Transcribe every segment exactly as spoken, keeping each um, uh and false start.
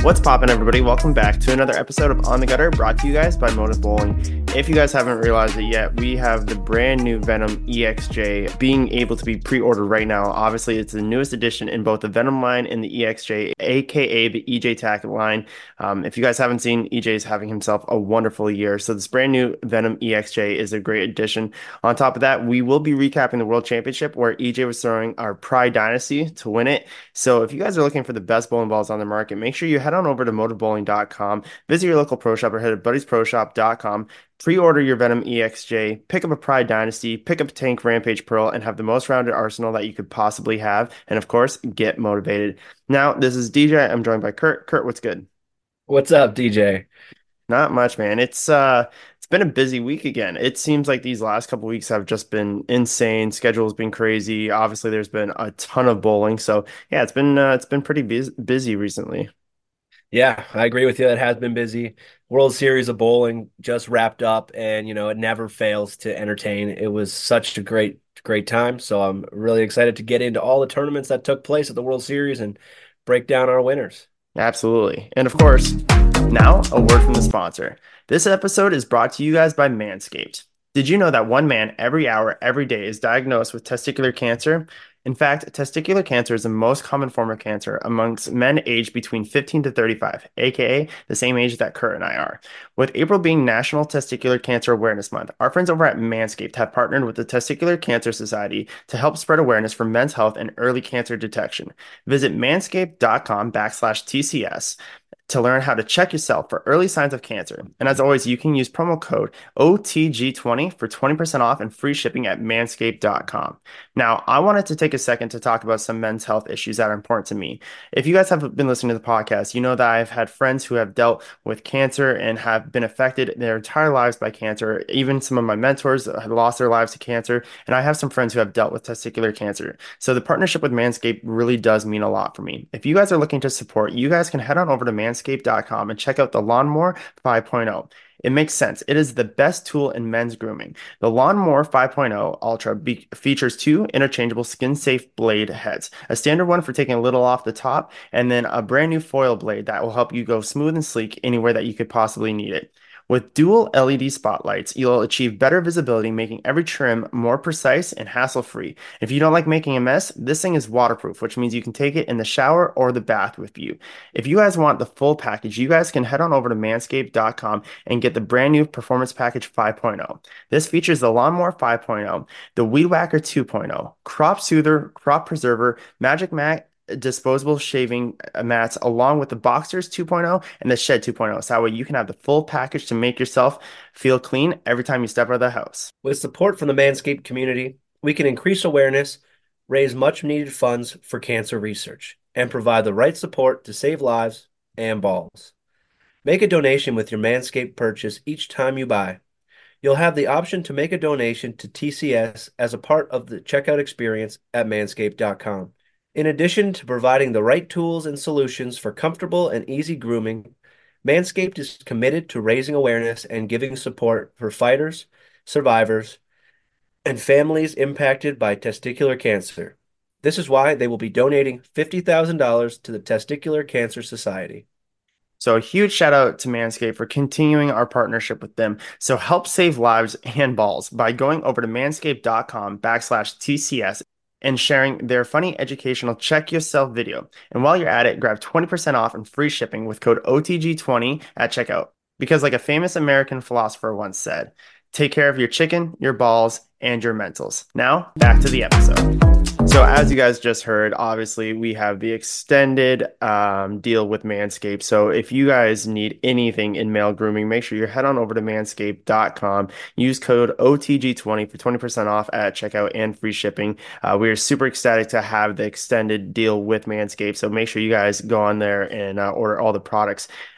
What's poppin', everybody? Welcome back to another episode of On the Gutter, brought to you guys by Motive Bowling. If you guys haven't realized it yet, we have the brand new Venom E X J being able to be pre-ordered right now. Obviously, it's the newest addition in both the Venom line and the E X J, aka the E J Tackett line. Um, if you guys haven't seen, E J is having himself a wonderful year. So this brand new Venom E X J is a great addition. On top of that, we will be recapping the World Championship where E J was throwing our Pride Dynasty to win it. So if you guys are looking for the best bowling balls on the market, make sure you head on over to motive bowling dot com, visit your local pro shop or head to buddies pro shop dot com, pre-order your Venom E X J, pick up a Pride Dynasty, pick up a Tank Rampage Pearl, and have the most rounded arsenal that you could possibly have. And of course, get motivated. Now, this is D J. I'm joined by Kurt. Kurt, what's good? What's up, D J? Not much, man. It's uh it's been a busy week again. It seems like these last couple weeks have just been insane. Schedule's been crazy. Obviously, there's been a ton of bowling. So, yeah, it's been uh, it's been pretty bus busy recently. Yeah, I agree with you. It has been busy. World Series of Bowling just wrapped up, and you know it never fails to entertain. It was such a great, great time. So I'm really excited to get into all the tournaments that took place at the World Series and break down our winners. Absolutely. And of course, now a word from the sponsor. This episode is brought to you guys by Manscaped. Did you know that one man every hour, every day is diagnosed with testicular cancer? In fact, testicular cancer is the most common form of cancer amongst men aged between fifteen to thirty-five, aka the same age that Kurt and I are. With April being National Testicular Cancer Awareness Month, our friends over at Manscaped have partnered with the Testicular Cancer Society to help spread awareness for men's health and early cancer detection. Visit manscaped.com backslash TCS to learn how to check yourself for early signs of cancer. And as always, you can use promo code O T G twenty for twenty percent off and free shipping at manscaped dot com. Now, I wanted to take a second to talk about some men's health issues that are important to me. If you guys have been listening to the podcast, you know that I've had friends who have dealt with cancer and have been affected their entire lives by cancer. Even some of my mentors have lost their lives to cancer, and I have some friends who have dealt with testicular cancer. So the partnership with Manscaped really does mean a lot for me. If you guys are looking to support, you guys can head on over to manscaped dot com and check out the Lawnmower 5.0. It makes sense. It is the best tool in men's grooming. The Lawnmower 5.0 Ultra be- features two interchangeable skin-safe blade heads, a standard one for taking a little off the top, and then a brand new foil blade that will help you go smooth and sleek anywhere that you could possibly need it. With dual L E D spotlights, you'll achieve better visibility, making every trim more precise and hassle-free. If you don't like making a mess, this thing is waterproof, which means you can take it in the shower or the bath with you. If you guys want the full package, you guys can head on over to manscaped dot com and get the brand new Performance Package 5.0. This features the Lawnmower 5.0, the Weed Whacker 2.0, Crop Soother, Crop Preserver, Magic Mat, disposable shaving mats, along with the Boxers 2.0 and the Shed 2.0. So that way you can have the full package to make yourself feel clean every time you step out of the house. With support from the Manscaped community, we can increase awareness, raise much needed funds for cancer research, and provide the right support to save lives and balls. Make a donation with your Manscaped purchase each time you buy. You'll have the option to make a donation to T C S as a part of the checkout experience at manscaped dot com. In addition to providing the right tools and solutions for comfortable and easy grooming, Manscaped is committed to raising awareness and giving support for fighters, survivors, and families impacted by testicular cancer. This is why they will be donating fifty thousand dollars to the Testicular Cancer Society. So a huge shout out to Manscaped for continuing our partnership with them. So help save lives and balls by going over to manscaped dot com backslash T C S and sharing their funny educational check yourself video. And while you're at it, grab twenty percent off and free shipping with code O T G twenty at checkout. Because like a famous American philosopher once said, take care of your chicken, your balls, and your mentals. Now, back to the episode. So as you guys just heard, obviously we have the extended um, deal with Manscaped. So if you guys need anything in male grooming, make sure you head on over to manscaped dot com. Use code O T G twenty for twenty percent off at checkout and free shipping. Uh, we are super ecstatic to have the extended deal with Manscaped. So make sure you guys go on there and uh, order all the products.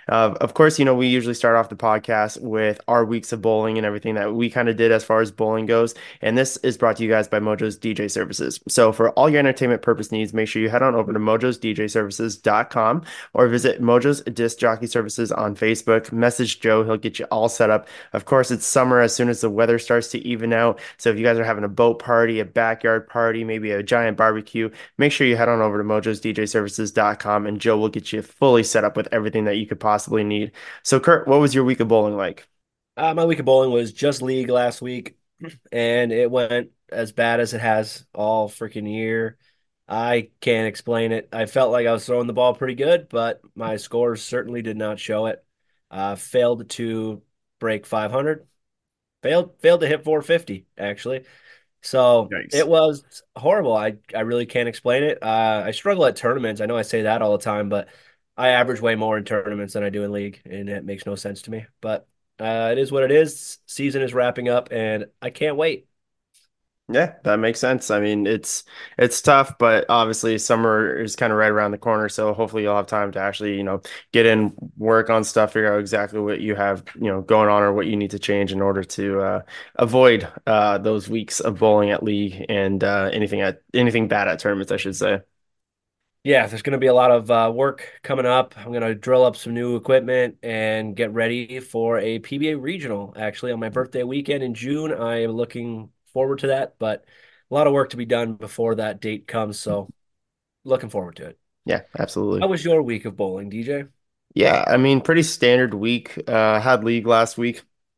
Uh, of course, you know, we usually start off the podcast with our weeks of bowling and everything that we kind of did as far as bowling goes. And this is brought to you guys by Mojo's D J Services. So for all your entertainment purpose needs, make sure you head on over to mojos d j services dot com or visit Mojo's Disc Jockey Services on Facebook. Message Joe, he'll get you all set up. Of course, it's summer as soon as the weather starts to even out. So if you guys are having a boat party, a backyard party, maybe a giant barbecue, make sure you head on over to mojos d j services dot com and Joe will get you fully set up with everything that you could possibly need. So, Kurt, what was your week of bowling like? Uh, my week of bowling was just league last week, and it went as bad as it has all freaking year. I can't explain it. I felt like I was throwing the ball pretty good, but my scores certainly did not show it. Uh, failed to break five hundred. Failed failed to hit four fifty actually. So Yikes. it was horrible. I I really can't explain it. Uh, I struggle at tournaments. I know I say that all the time, but I average way more in tournaments than I do in league, and it makes no sense to me. But uh, it is what it is. Season is wrapping up, and I can't wait. Yeah, that makes sense. I mean, it's it's tough, but obviously summer is kind of right around the corner, so hopefully you'll have time to actually, you know, get in, work on stuff, figure out exactly what you have, you know, going on or what you need to change in order to uh, avoid uh, those weeks of bowling at league and uh, anything at anything bad at tournaments, I should say. Yeah, there's going to be a lot of uh, work coming up. I'm going to drill up some new equipment and get ready for a P B A regional. Actually, on my birthday weekend in June, I am looking forward to that, but a lot of work to be done before that date comes. So looking forward to it. Yeah, How absolutely. was your week of bowling, D J? Yeah, I mean, pretty standard week. Uh, had league last week.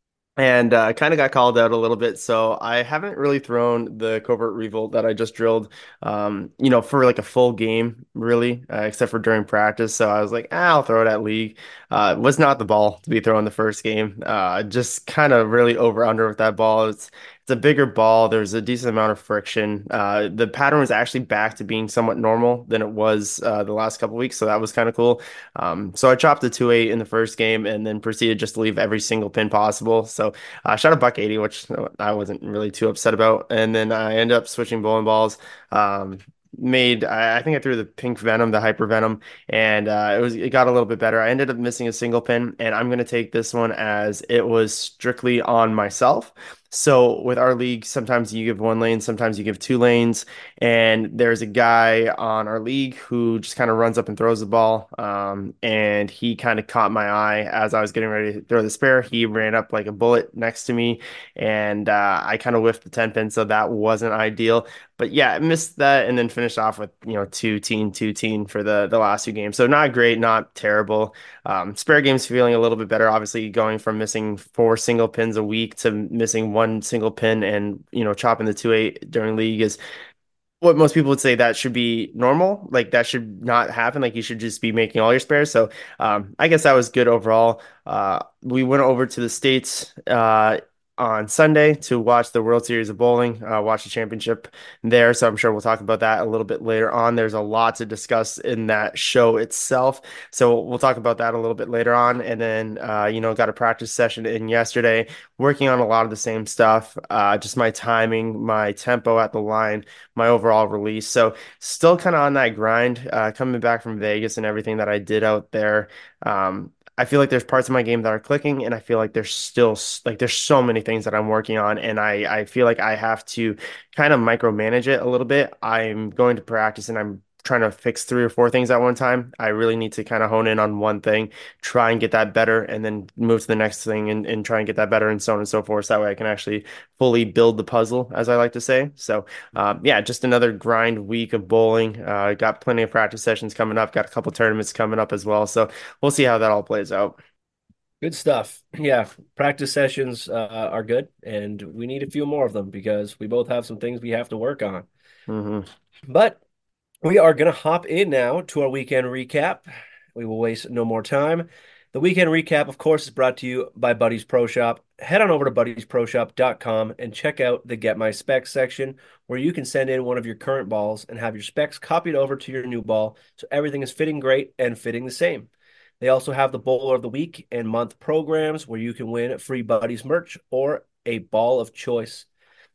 And uh, kind of got called out a little bit, so I haven't really thrown the covert revolt that I just drilled, um, you know, for like a full game, really, uh, except for during practice. So I was like, ah, I'll throw it at league. Uh, it was not the ball to be throwing the first game. Uh, just kind of really over under with that ball. It's it's a bigger ball. There's a decent amount of friction. Uh, the pattern was actually back to being somewhat normal than it was uh, the last couple weeks, so that was kind of cool. Um, so I chopped a two eight in the first game and then proceeded just to leave every single pin possible. So I shot a buck eighty, which I wasn't really too upset about. And then I ended up switching bowling balls. Um, made I, I think I threw the pink venom, the hyper venom, and uh, it was it got a little bit better. I ended up missing a single pin, and I'm gonna take this one as it was strictly on myself. So with our league, sometimes you give one lane, sometimes you give two lanes, and there's a guy on our league who just kind of runs up and throws the ball. Um, and he kind of caught my eye as I was getting ready to throw the spare. He ran up like a bullet next to me, and uh, I kind of whiffed the ten pin, so that wasn't ideal. But yeah, I missed that and then finished off with, you know, two teen, two teen for the the last two games. So not great, not terrible. Um, spare games feeling a little bit better. Obviously, going from missing four single pins a week to missing one single pin and, you know, chopping the two eight during league is what most people would say that should be normal. Like that should not happen. Like you should just be making all your spares. So um, I guess that was good overall. Uh, we went over to the States uh, on Sunday to watch the World Series of Bowling, uh, watch the championship there. So I'm sure we'll talk about that a little bit later on. There's a lot to discuss in that show itself. So we'll talk about that a little bit later on. And then, uh, you know, got a practice session in yesterday, working on a lot of the same stuff, uh, just my timing, my tempo at the line, my overall release. So still kind of on that grind, uh, coming back from Vegas and everything that I did out there. Um, I feel like there's parts of my game that are clicking, and I feel like there's still s- like there's so many things that I'm working on, and I I feel like I have to kind of micromanage it a little bit. I'm going to practice, and I'm trying to fix three or four things at one time. I really need to kind of hone in on one thing, try and get that better, and then move to the next thing and, and try and get that better, and so on and so forth. So that way I can actually fully build the puzzle, as I like to say. So um, yeah, just another grind week of bowling. Uh, got plenty of practice sessions coming up. Got a couple tournaments coming up as well. So we'll see how that all plays out. Good stuff. Yeah, practice sessions uh, are good, and we need a few more of them because we both have some things we have to work on. Hmm. But we are going to hop in now to our weekend recap. We will waste no more time. The weekend recap, of course, is brought to you by Buddy's Pro Shop. Head on over to buddies pro shop dot com and check out the Get My Specs section where you can send in one of your current balls and have your specs copied over to your new ball so everything is fitting great and fitting the same. They also have the Bowler of the Week and month programs where you can win free Buddies merch or a ball of choice.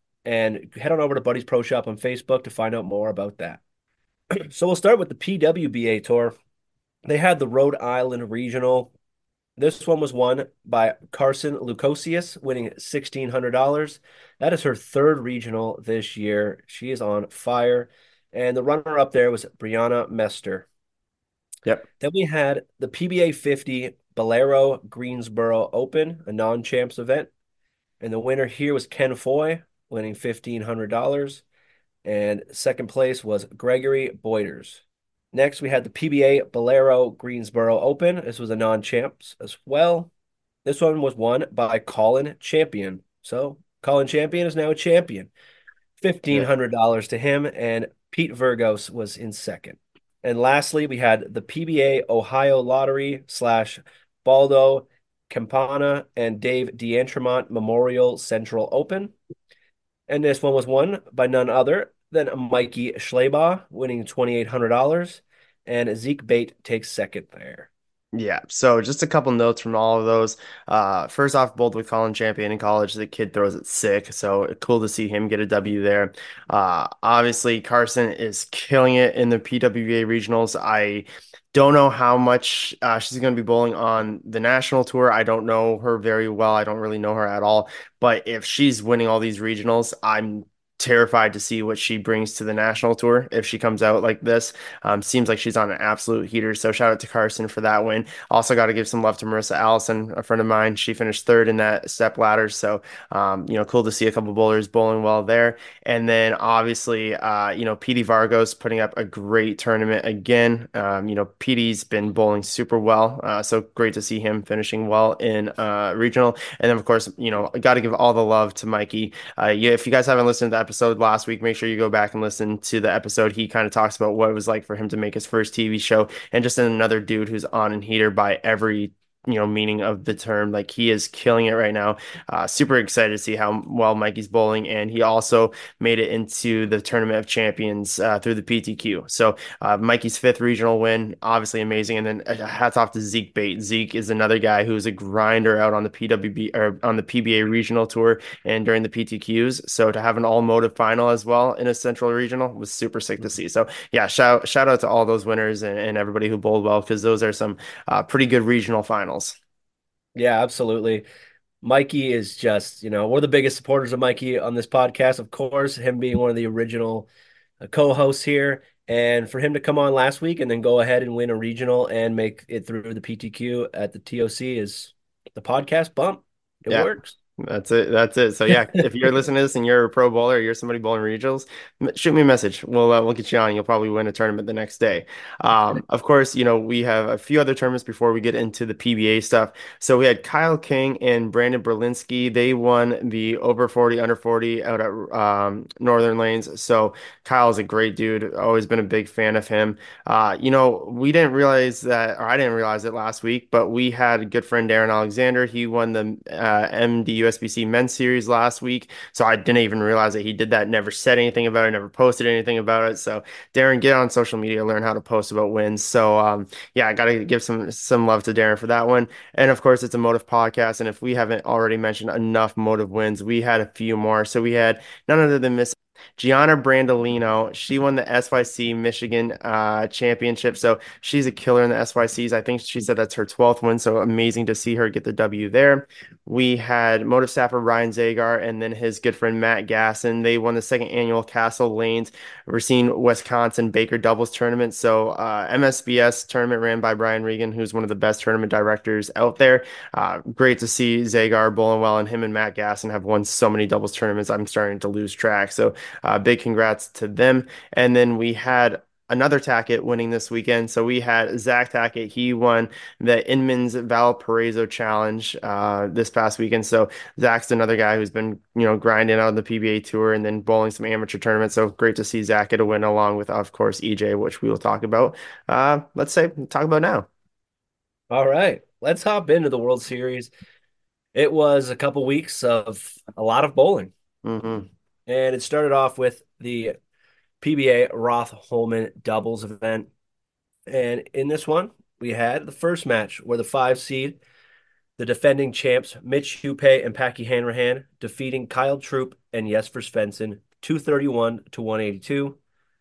And head on over to Buddies Pro Shop on Facebook to find out more about that. So we'll start with the P W B A Tour. They had the Rhode Island Regional. This one was won by Carson Lucosius, winning sixteen hundred dollars. That is her third regional this year. She is on fire. And the runner up there was Brianna Mester. Yep. Then we had the P B A fifty Bolero Greensboro Open, a non-champs event. And the winner here was Ken Foy, winning fifteen hundred dollars. And second place was Gregory Boyders. Next, we had the P B A Bolero Greensboro Open. This was a non-champs as well. This one was won by Colin Champion. So Colin Champion is now a champion. Yeah. fifteen hundred dollars to him, and Pete Virgos was in second. And lastly, we had the P B A Ohio Lottery slash Baldo Campana and Dave D'Entremont Memorial Central Open. And this one was won by none other than Mikey Schleybaugh, winning twenty-eight hundred dollars. And Zeke Bate takes second there. Yeah, so just a couple notes from all of those. Uh, first off, both with Colin Champion in college, the kid throws it sick, so cool to see him get a W there. Uh, obviously, Carson is killing it in the P W B A regionals. I don't know how much uh, she's going to be bowling on the national tour. I don't know her very well. I don't really know her at all. But if she's winning all these regionals, I'm terrified to see what she brings to the national tour if she comes out like this. Um, seems like she's on an absolute heater. So shout out to Carson for that win. Also got to give some love to Marissa Allison, a friend of mine. She finished third in that step ladder. So, um, you know, cool to see a couple bowlers bowling well there. And then obviously, uh, you know, Petey Vargos putting up a great tournament again. Um, you know, Petey's been bowling super well. Uh, so great to see him finishing well in uh, regional. And then, of course, you know, got to give all the love to Mikey. Uh, yeah, if you guys haven't listened to the episode last week, make sure you go back and listen to the episode. He kind of talks about what it was like for him to make his first T V show, and just another dude who's on and heater by every you know meaning of the term. Like he is killing it right now. Uh, super excited to see how well Mikey's bowling, and he also made it into the Tournament of Champions uh, through the P T Q. So uh, Mikey's fifth regional win, obviously amazing. And then uh, hats off to Zeke Bate. Zeke is another guy who's a grinder out on the P W B or on the P B A regional tour and during the P T Qs. So to have an all motive final as well in a central regional was super sick to see. So yeah, shout shout out to all those winners and, and everybody who bowled well because those are some uh, pretty good regional finals. Yeah, absolutely. Mikey is just, you know, we're the biggest supporters of Mikey on this podcast, of course, him being one of the original uh, co-hosts here. And for him to come on last week and then go ahead and win a regional and make it through the P T Q at the T O C is the podcast bump. It Yeah, works. that's it. That's it. So yeah, if you're listening to this and you're a pro bowler, or you're somebody bowling regionals, m- shoot me a message. We'll uh, we'll get you on. You'll probably win a tournament the next day. Um, of course, you know we have a few other tournaments before we get into the P B A stuff. So we had Kyle King and Brandon Berlinski. They won the over forty, under forty out at um, Northern Lanes. So Kyle's a great dude. Always been a big fan of him. Uh, you know, we didn't realize that, or I didn't realize it last week, but we had a good friend Darren Alexander. He won the uh, M D U S B C Men's Series last week, so I didn't even realize that he did that. Never said anything about it. Never posted anything about it. So Darren, get on social media, learn how to post about wins. So um, yeah, I got to give some some love to Darren for that one. And of course, it's a Motive podcast, and if we haven't already mentioned enough Motive wins, we had a few more. So we had none other than Miss Gianna Brandolino. She won the S Y C Michigan uh, championship. So she's a killer in the S Y Cs. I think she said that's her twelfth win. So amazing to see her get the W there. We had motive staffer Ryan Zagar and then his good friend Matt Gasson. They won the second annual Castle Lanes Racine Wisconsin Baker doubles tournament. So uh, M S B S tournament ran by Brian Regan, who's one of the best tournament directors out there. Uh, great to see Zagar bowling well, and him and Matt Gasson have won so many doubles tournaments. I'm starting to lose track. So uh, big congrats to them. And then we had another Tackett winning this weekend. So we had Zach Tackett. He won the Inman's Valparaiso Challenge uh, this past weekend. So Zach's another guy who's been, you know, grinding out on the P B A tour and then bowling some amateur tournaments. So great to see Zach get a win along with, of course, E J, which we will talk about. Uh, let's say talk about now. All right, let's hop into the World Series. It was a couple weeks of a lot of bowling, Hmm. and it started off with the P B A Roth Holman doubles event. And in this one, we had the first match where the five seed, the defending champs Mitch Hupé and Packy Hanrahan, defeating Kyle Troop and Jesper Svensson two thirty-one to one eighty-two.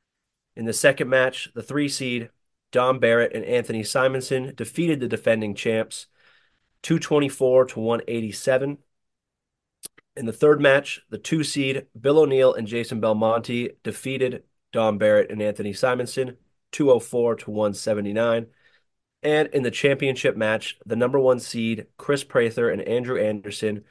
In the second match, the three seed Dom Barrett and Anthony Simonson defeated the defending champs two twenty-four to one eighty-seven. In the third match, the two seed Bill O'Neill and Jason Belmonte defeated Don Barrett and Anthony Simonson two oh four to one seventy-nine. And in the championship match, the number one seed Chris Prather and Andrew Anderson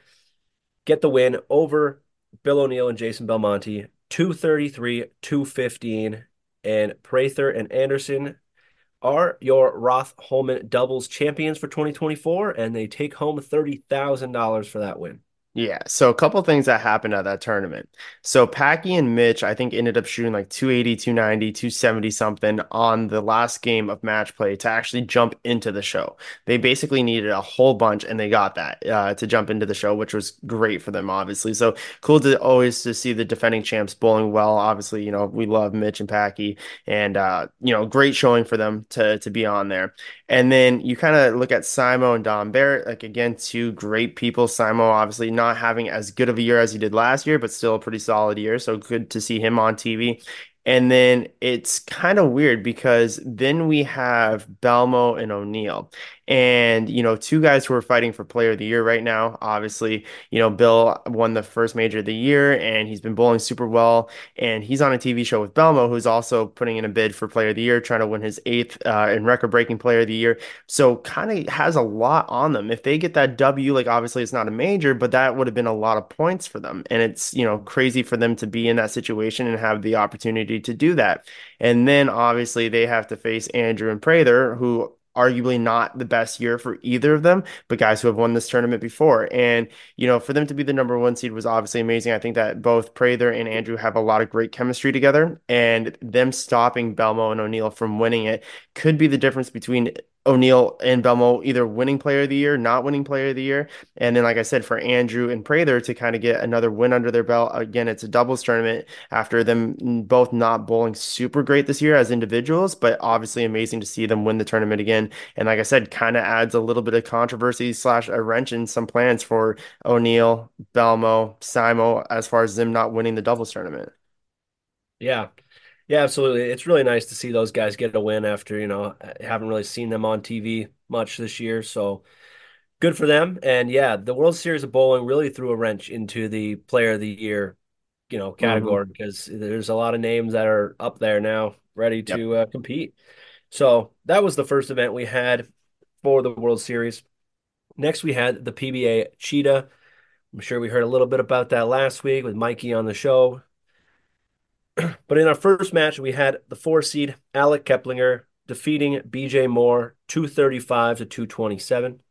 get the win over Bill O'Neill and Jason Belmonte two thirty-three two fifteen. And Prather and Anderson are your Roth Holman doubles champions for twenty twenty-four, and they take home thirty thousand dollars for that win. Yeah, so a couple things that happened at that tournament. So Packy and Mitch, I think, ended up shooting like two eighty, two ninety, two seventy something on the last game of match play to actually jump into the show. They basically needed a whole bunch, and they got that uh, to jump into the show, which was great for them, obviously. So cool to always to see the defending champs bowling well. Obviously, you know, we love Mitch and Packy, and uh, you know, great showing for them to to be on there. And then you kind of look at Simo and Don Barrett, like again, two great people. Simo obviously not having as good of a year as he did last year, but still a pretty solid year. So good to see him on T V. And then it's kind of weird because then we have Belmo and O'Neill. And, you know, two guys who are fighting for player of the year right now. Obviously, you know, Bill won the first major of the year and he's been bowling super well. And he's on a T V show with Belmo, who's also putting in a bid for player of the year, trying to win his eighth uh, and record-breaking player of the year. So kind of has a lot on them. If they get that W, like obviously it's not a major, but that would have been a lot of points for them. And it's, you know, crazy for them to be in that situation and have the opportunity to do that. And then obviously they have to face Andrew and Prather, who arguably not the best year for either of them, but guys who have won this tournament before. And, you know, for them to be the number one seed was obviously amazing. I think that both Prather and Andrew have a lot of great chemistry together, and them stopping Belmo and O'Neill from winning it could be the difference between O'Neill and Belmo either winning player of the year, not winning player of the year. And then, like I said, for Andrew and Prather to kind of get another win under their belt. Again, it's a doubles tournament after them both not bowling super great this year as individuals, but obviously amazing to see them win the tournament again. And like I said, kind of adds a little bit of controversy slash a wrench in some plans for O'Neill, Belmo, Simo, as far as them not winning the doubles tournament. Yeah. Yeah, absolutely. It's really nice to see those guys get a win after, you know, I haven't really seen them on T V much this year. So good for them. And yeah, the World Series of Bowling really threw a wrench into the player of the year, you know, Hmm. category because there's a lot of names that are up there now ready Yep. to uh, compete. So that was the first event we had for the World Series. Next, we had the P B A Cheetah. I'm sure we heard a little bit about that last week with Mikey on the show. But in our first match, we had the four seed Alec Keplinger defeating B J Moore two thirty-five to two twenty-seven.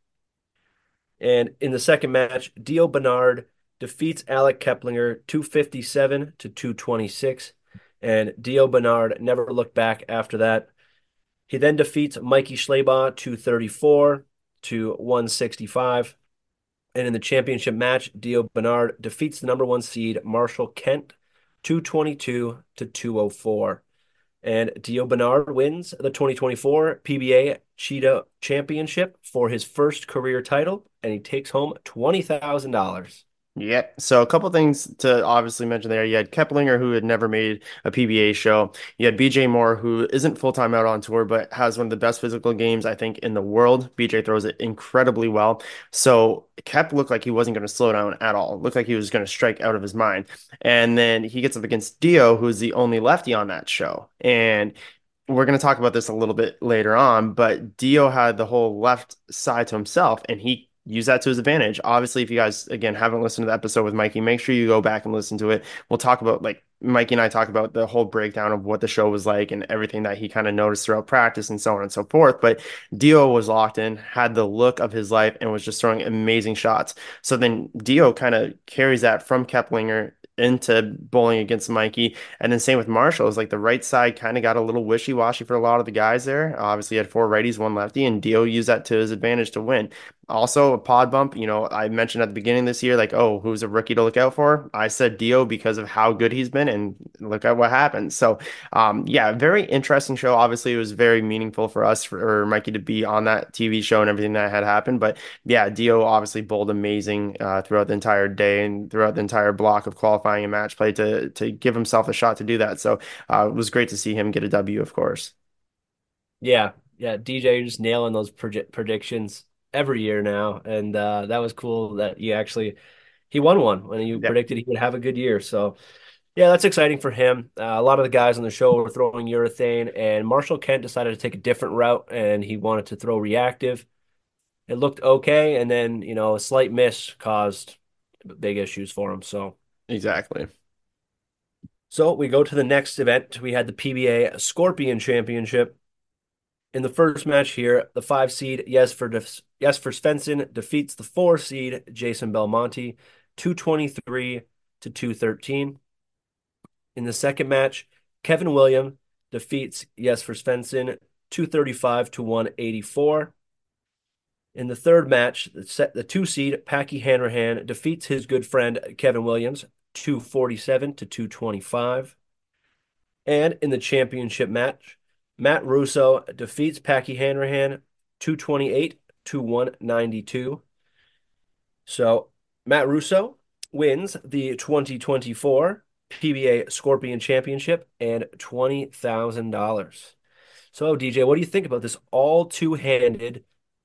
And in the second match, Dio Bernard defeats Alec Keplinger two fifty-seven to two twenty-six. And Dio Bernard never looked back after that. He then defeats Mikey Schleybaugh two thirty-four to one sixty-five. And in the championship match, Dio Bernard defeats the number one seed Marshall Kent two twenty-two to two oh four. And Dio Bernard wins the twenty twenty-four P B A Cheetah Championship for his first career title, and he takes home twenty thousand dollars. Yep. So a couple things to obviously mention there. You had Keplinger, who had never made a P B A show. You had B J Moore, who isn't full-time out on tour, but has one of the best physical games, I think, in the world. B J throws it incredibly well. So Kep looked like he wasn't going to slow down at all. It looked like he was going to strike out of his mind. And then he gets up against Dio, who's the only lefty on that show. And we're going to talk about this a little bit later on, but Dio had the whole left side to himself, and he used that to his advantage. Obviously, if you guys, again, haven't listened to the episode with Mikey, make sure you go back and listen to it. We'll talk about, like, Mikey and I talk about the whole breakdown of what the show was like and everything that he kind of noticed throughout practice and so on and so forth. But Dio was locked in, had the look of his life, and was just throwing amazing shots. So then Dio kind of carries that from Keplinger into bowling against Mikey. And then same with Marshall. It's like the right side kind of got a little wishy-washy for a lot of the guys there. Obviously, he had four righties, one lefty, and Dio used that to his advantage to win. Also, a pod bump, you know, I mentioned at the beginning of this year, like, oh, who's a rookie to look out for? I said Dio because of how good he's been, and look at what happened. So, um, yeah, very interesting show. Obviously, it was very meaningful for us, for Mikey to be on that T V show and everything that had happened. But yeah, Dio obviously bowled amazing uh, throughout the entire day and throughout the entire block of qualifying and match play to to give himself a shot to do that. So, uh, it was great to see him get a W, of course. Yeah, yeah, D J, you're just nailing those proje- predictions. every year now, and uh, that was cool that he actually he won one when you Yep, predicted he would have a good year. So yeah, that's exciting for him. Uh, a lot of the guys on the show were throwing urethane, and Marshall Kent decided to take a different route, and he wanted to throw reactive. It looked okay, and then you know a slight miss caused big issues for him. So exactly. so we go to the next event. We had the P B A Scorpion Championship. In the first match here, the five seed Jesper Jesper Svensson defeats the four seed Jason Belmonte, two twenty-three to two thirteen. In the second match, Kevin Williams defeats Jesper Svensson, two thirty-five to one eighty-four. In the third match, the, set, the two seed Packy Hanrahan defeats his good friend Kevin Williams, two forty-seven to two twenty-five. And in the championship match, Matt Russo defeats Packy Hanrahan, two twenty-eight to one ninety-two. So Matt Russo wins the twenty twenty-four P B A Scorpion Championship and twenty thousand dollars. So, D J, what do you think about this all two-handed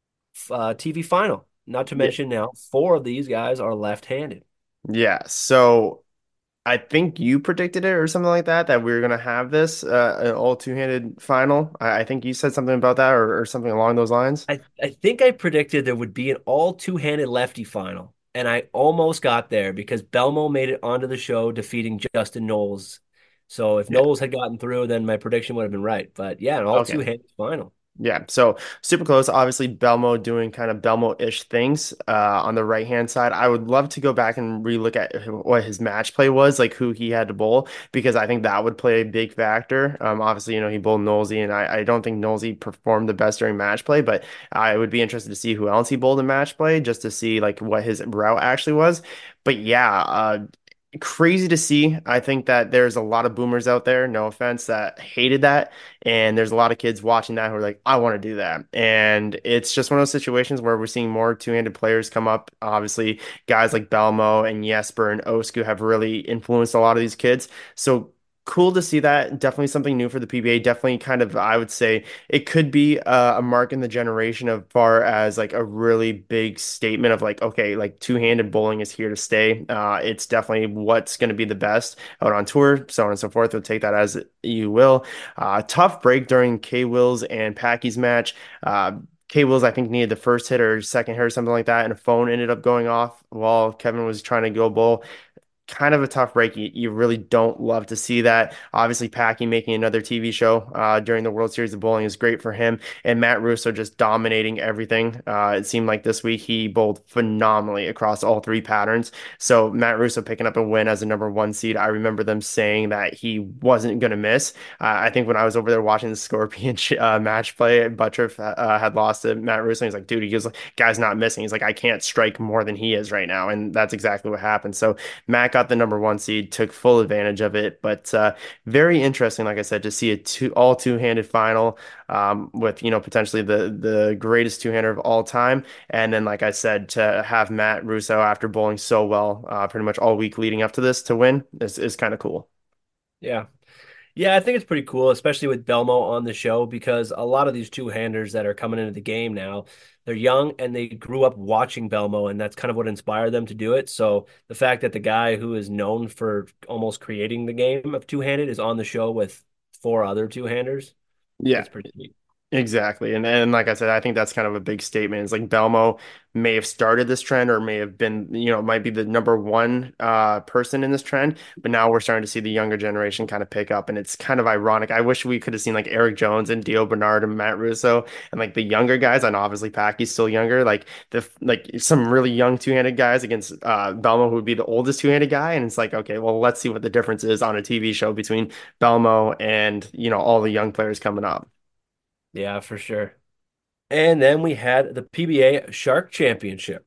uh, T V final? Not to Yeah. mention now, four of these guys are left-handed. Yeah. So I think you predicted it or something like that, that we were going to have this uh, an all two-handed final. I, I think you said something about that or, or something along those lines. I, I think I predicted there would be an all two-handed lefty final, and I almost got there because Belmo made it onto the show defeating Justin Knowles. So if Yeah. Knowles had gotten through, then my prediction would have been right. But yeah, an all Okay. two-handed final. Yeah, so super close. Obviously, Belmo doing kind of Belmo-ish things uh, on the right-hand side. I would love to go back and relook at what his match play was, like who he had to bowl, because I think that would play a big factor. Um, obviously, you know, he bowled Nosey, and I, I don't think Nosey performed the best during match play, but I would be interested to see who else he bowled in match play, just to see like what his route actually was. But yeah, uh, crazy to see. I think that there's a lot of boomers out there, no offense, that hated that. And there's a lot of kids watching that who are like, I want to do that. And it's just one of those situations where we're seeing more two-handed players come up. Obviously, guys like Belmo and Jesper and Osku have really influenced a lot of these kids. So cool to see that. Definitely something new for the P B A. Definitely kind of, I would say, it could be a, a mark in the generation of far as like a really big statement of like, okay, like two-handed bowling is here to stay. Uh, it's definitely what's going to be the best out on tour, so on and so forth. We'll take that as you will. Uh, tough break during K Wills and Packy's match. Uh, K Wills, I think, needed the first hit or second hit or something like that, and a phone ended up going off while Kevin was trying to go bowl. Kind of a tough break. You, you really don't love to see that. Obviously, Packy making another T V show uh, during the World Series of Bowling is great for him. And Matt Russo just dominating everything. Uh, it seemed like this week he bowled phenomenally across all three patterns. So Matt Russo picking up a win as a number one seed. I remember them saying that he wasn't going to miss. Uh, I think when I was over there watching the Scorpion uh, match play, Buttriff uh, had lost to Matt Russo. He's like, dude, he goes, guy's not missing. He's like, I can't strike more than he is right now. And that's exactly what happened. So Matt got the number one seed, took full advantage of it. But uh, very interesting, like I said, to see a two all two-handed final um, with you know potentially the the greatest two-hander of all time. And then, like I said, to have Matt Russo after bowling so well, uh, pretty much all week leading up to this to win is is kind of cool. Yeah. Yeah, I think it's pretty cool, especially with Belmo on the show, because a lot of these two-handers that are coming into the game now, they're young and they grew up watching Belmo, and that's kind of what inspired them to do it. So the fact that the guy who is known for almost creating the game of two-handed is on the show with four other two-handers, Yeah, it's pretty sweet. exactly. And and like I said, I think that's kind of a big statement. It's like Belmo may have started this trend or may have been, you know, might be the number one uh person in this trend, but now we're starting to see the younger generation kind of pick up and it's kind of ironic. I wish we could have seen like Eric Jones and Dio Bernard and Matt Russo and like the younger guys, and obviously Packy's still younger, like the like some really young two-handed guys against uh Belmo who would be the oldest two-handed guy. And it's like, okay, well, let's see what the difference is on a T V show between Belmo and, you know, all the young players coming up. Yeah, for sure. And then we had the P B A Shark Championship.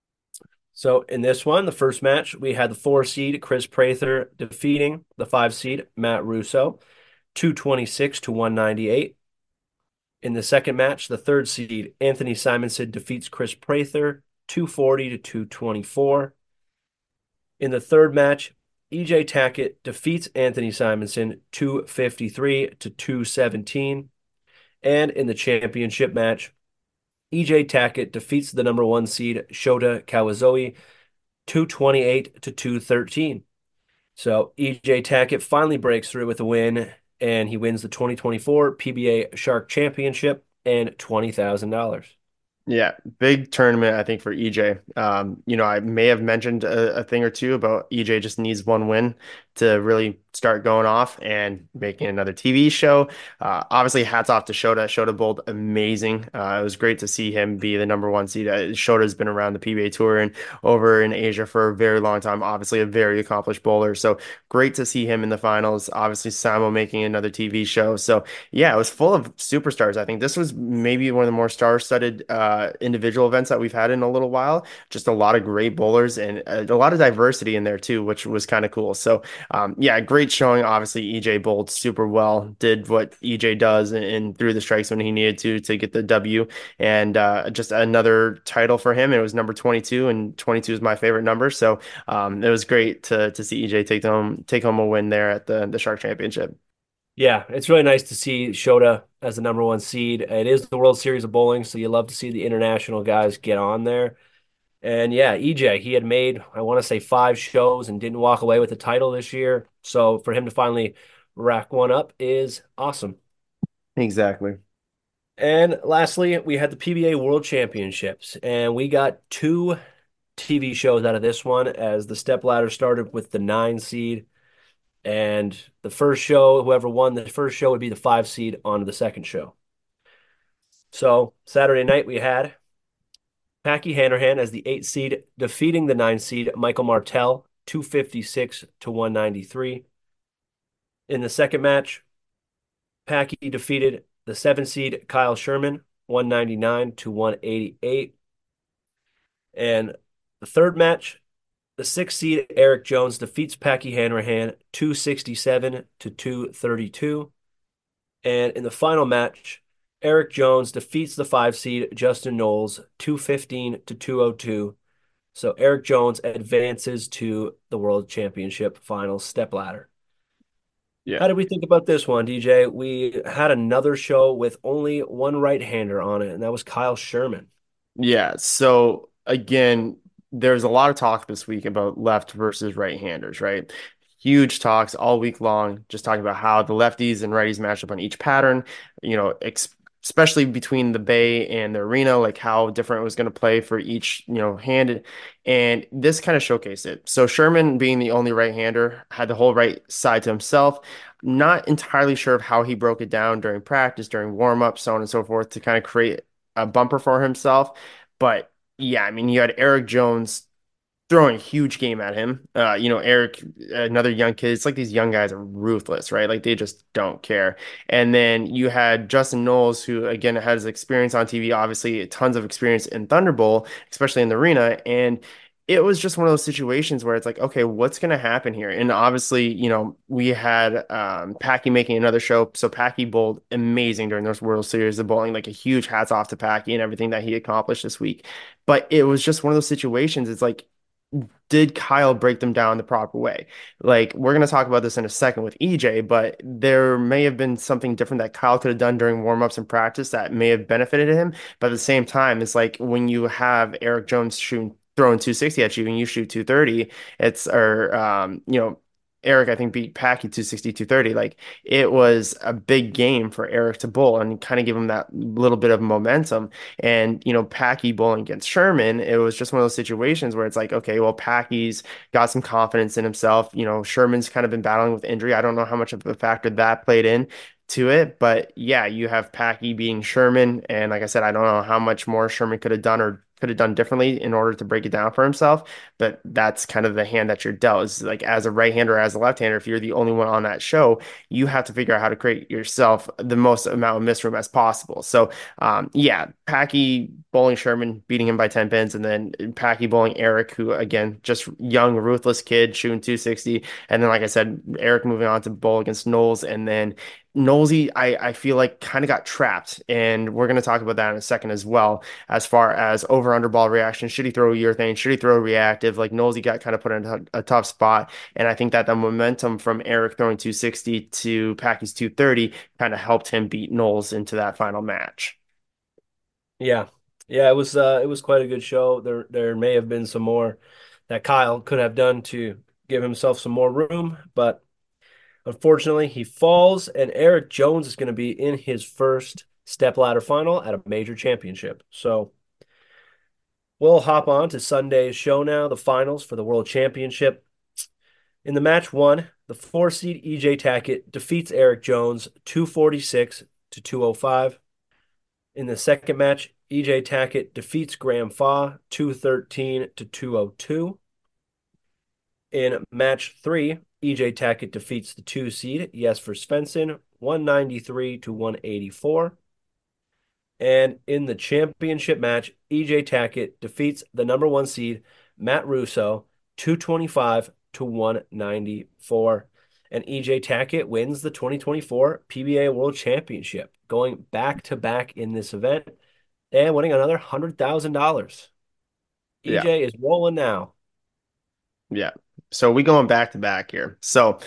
So in this one, the first match, we had the four seed Chris Prather defeating the five seed Matt Russo, two twenty-six to one ninety-eight. In the second match, the third seed Anthony Simonson defeats Chris Prather, two forty to two twenty-four. In the third match, E J Tackett defeats Anthony Simonson, two fifty-three to two seventeen. And in the championship match, E J Tackett defeats the number one seed Shota Kawazoe two twenty-eight to two thirteen. So E J Tackett finally breaks through with a win, and he wins the twenty twenty-four P B A Shark Championship and twenty thousand dollars. Yeah, big tournament, I think, for E J. Um, you know, I may have mentioned a, a thing or two about E J just needs one win to really start going off and making another T V show. Uh, obviously, hats off to Shota. Shota bowled amazing. Uh, it was great to see him be the number one seed. Uh, Shota's been around the P B A Tour and over in Asia for a very long time. Obviously, a very accomplished bowler. So great to see him in the finals. Obviously, Samo making another T V show. So yeah, it was full of superstars. I think this was maybe one of the more star-studded uh, individual events that we've had in a little while. Just a lot of great bowlers and a, a lot of diversity in there too, which was kind of cool. So, um, yeah, great showing. Obviously, E J bowled super well, did what E J does, and, and threw the strikes when he needed to to get the W. And uh, just another title for him. It was number twenty-two, and twenty-two is my favorite number. So, um, it was great to to see E J take home take home a win there at the the Shark Championship. Yeah, it's really nice to see Shota as the number one seed. It is the World Series of Bowling, so you love to see the international guys get on there. And yeah, E J, he had made, I want to say, five shows and didn't walk away with the title this year. So for him to finally rack one up is awesome. Exactly. And lastly, we had the P B A World Championships, and we got two T V shows out of this one as the step ladder started with the nine seed. And the first show, whoever won the first show would be the five seed on the second show. So Saturday night, we had Packy Hanrahan as the eight seed, defeating the nine seed Michael Martell two fifty-six to one ninety-three. In the second match, Packy defeated the seven seed Kyle Sherman one ninety-nine to one eighty-eight. And the third match, the six seed Eric Jones defeats Packy Hanrahan two sixty-seven to two thirty-two. And in the final match, Eric Jones defeats the five seed Justin Knowles two fifteen to two oh two. So Eric Jones advances to the World Championship Finals step ladder. How Yeah. did we think about this one, D J? We had another show with only one right-hander on it, and that was Kyle Sherman. Yeah. So again, there's a lot of talk this week about left versus right-handers, right? Huge talks all week long, just talking about how the lefties and righties match up on each pattern, you know, ex especially between the Bay and the Arena, like how different it was going to play for each, you know, hand. And this kind of showcased it. So Sherman, being the only right-hander, had the whole right side to himself. Not entirely sure of how he broke it down during practice, during warm-up, so on and so forth, to kind of create a bumper for himself. But yeah, I mean, you had Eric Jones throwing a huge game at him. Uh, you know, Eric, another young kid. It's like these young guys are ruthless, right? Like they just don't care. And then you had Justin Knowles, who again has experience on T V, obviously tons of experience in Thunderbolt, especially in the arena. And it was just one of those situations where it's like, okay, what's going to happen here? And obviously, you know, we had um, Packy making another show. So Packy bowled amazing during those World Series of bowling, like a huge hats off to Packy and everything that he accomplished this week. But it was just one of those situations. It's like, did Kyle break them down the proper way? Like, we're going to talk about this in a second with E J, but there may have been something different that Kyle could have done during warmups and practice that may have benefited him. But at the same time, it's like when you have Eric Jones shooting, throwing two sixty at you and you shoot two thirty, it's, or, um, you know, Eric, I think, beat Packy two sixty, two thirty. Like, it was a big game for Eric to bowl and kind of give him that little bit of momentum. And, you know, Packy bowling against Sherman, it was just one of those situations where it's like, okay, well, Packy's got some confidence in himself. You know, Sherman's kind of been battling with injury. I don't know how much of a factor that played in to it, but yeah, you have Packy being Sherman. And like I said, I don't know how much more Sherman could have done or could have done differently in order to break it down for himself. But that's kind of the hand that you're dealt. Is like as a right-hander or as a left-hander, if you're the only one on that show, you have to figure out how to create yourself the most amount of miss room as possible. So um, yeah, Packy bowling Sherman, beating him by ten pins, and then Packy bowling Eric, who again, just young, ruthless kid shooting two sixty. And then, like I said, Eric moving on to bowl against Knowles, and then Knowlesy, I, I feel like kind of got trapped, and we're going to talk about that in a second as well. As far as over under ball reaction, should he throw a urethane? Should he throw a reactive? Like Knowlesy got kind of put in a, a tough spot, and I think that the momentum from Eric throwing two sixty to Packy's two thirty kind of helped him beat Knowles into that final match. Yeah. Yeah, it was uh, it was quite a good show. There there may have been some more that Kyle could have done to give himself some more room, but unfortunately he falls, and Eric Jones is going to be in his first stepladder final at a major championship. So we'll hop on to Sunday's show now, the finals for the World Championship. In the match one, the four seed E J Tackett defeats Eric Jones two forty-six to two oh five. In the second match, E J Tackett defeats Graham Faw two thirteen to two oh two. In match three, E J Tackett defeats the two seed Jesper Svensson one ninety-three to one eighty-four. And in the championship match, E J Tackett defeats the number one seed Matt Russo two twenty-five to one ninety-four. And E J Tackett wins the twenty twenty-four P B A World Championship, going back to back in this event and winning another one hundred thousand dollars. Yeah. E J is rolling now. Yeah. So we going back to back here. So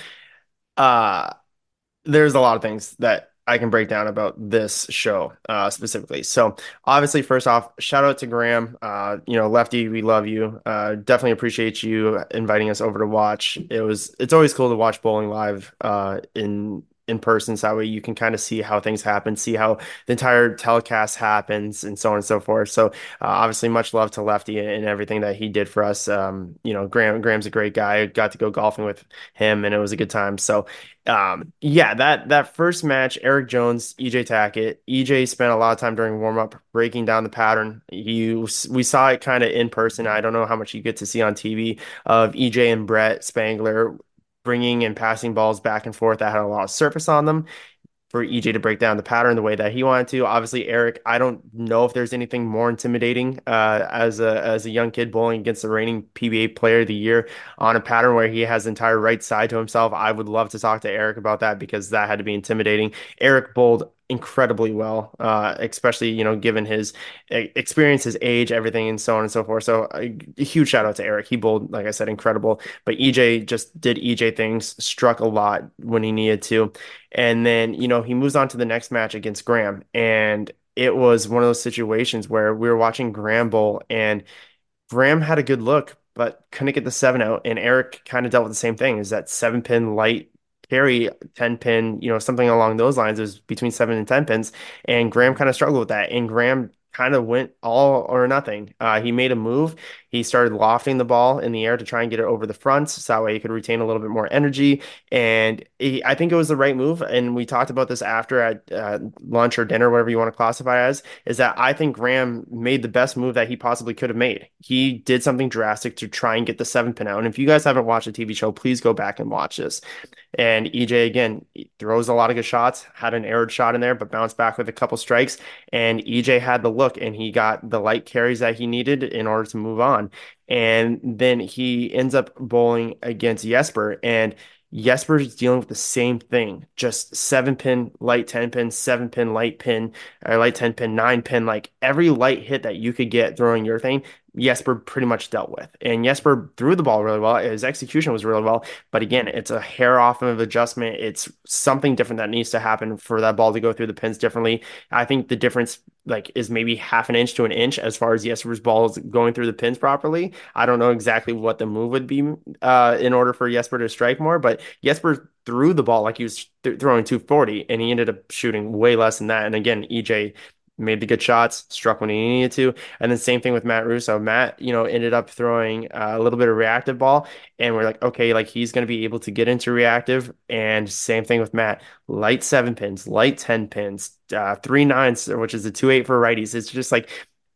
uh there's a lot of things that I can break down about this show uh, specifically. So obviously, first off, shout out to Graham. Uh, you know, Lefty, we love you. Uh, definitely appreciate you inviting us over to watch. It was it's always cool to watch bowling live uh, in in person. So that way you can kind of see how things happen, see how the entire telecast happens, and so on and so forth. So uh, obviously, much love to Lefty and everything that he did for us. Um, you know, Graham Graham's a great guy. Got to go golfing with him, and it was a good time. So um, yeah, that that first match, Eric Jones, E J Tackett. E J spent a lot of time during warm up breaking down the pattern. You we saw it kind of in person. I don't know how much you get to see on T V of E J and Brett Spangler bringing and passing balls back and forth that had a lot of surface on them for E J to break down the pattern the way that he wanted to. Obviously, Eric, I don't know if there's anything more intimidating uh, as a as a young kid bowling against the reigning P B A Player of the Year on a pattern where he has the entire right side to himself. I would love to talk to Eric about that because that had to be intimidating. Eric bowled incredibly well, uh, especially you know given his e- experience, his age, everything, and so on and so forth. So a, a huge shout out to Eric. He bowled, like I said, incredible. But E J just did E J things, struck a lot when he needed to. And then, you know, he moves on to the next match against Graham. And it was one of those situations where we were watching Graham bowl and Graham had a good look, but couldn't get the seven out. And Eric kind of dealt with the same thing, is that seven pin light carry, ten pin, you know, something along those lines. It was between seven and ten pins. And Graham kind of struggled with that. And Graham kind of went all or nothing. Uh, he made a move. He started lofting the ball in the air to try and get it over the front, so that way he could retain a little bit more energy. And he, I think it was the right move. And we talked about this after at uh, lunch or dinner, whatever you want to classify as, is that I think Graham made the best move that he possibly could have made. He did something drastic to try and get the seven pin out. And if you guys haven't watched the T V show, please go back and watch this. And E J again throws a lot of good shots, had an errored shot in there, but bounced back with a couple strikes. And E J had the look and he got the light carries that he needed in order to move on. And then he ends up bowling against Jesper. And Jesper's dealing with the same thing, just seven pin, light ten pin, seven pin, light pin, or light ten pin, nine pin, like every light hit that you could get throwing your thing, Jesper pretty much dealt with. And Jesper threw the ball really well. His execution was really well. But again, it's a hair off of adjustment. It's something different that needs to happen for that ball to go through the pins differently. I think the difference like is maybe half an inch to an inch as far as Jesper's ball is going through the pins properly. I don't know exactly what the move would be uh, in order for Jesper to strike more, but Jesper threw the ball like he was th- throwing two forty and he ended up shooting way less than that. And again, E J made the good shots, struck when he needed to. And then same thing with Matt Russo. Matt, you know, ended up throwing uh, a little bit of reactive ball, and we're like, okay, like he's going to be able to get into reactive. And same thing with Matt, light seven pins, light ten pins, uh, three nines, which is a two eight for righties. It's just like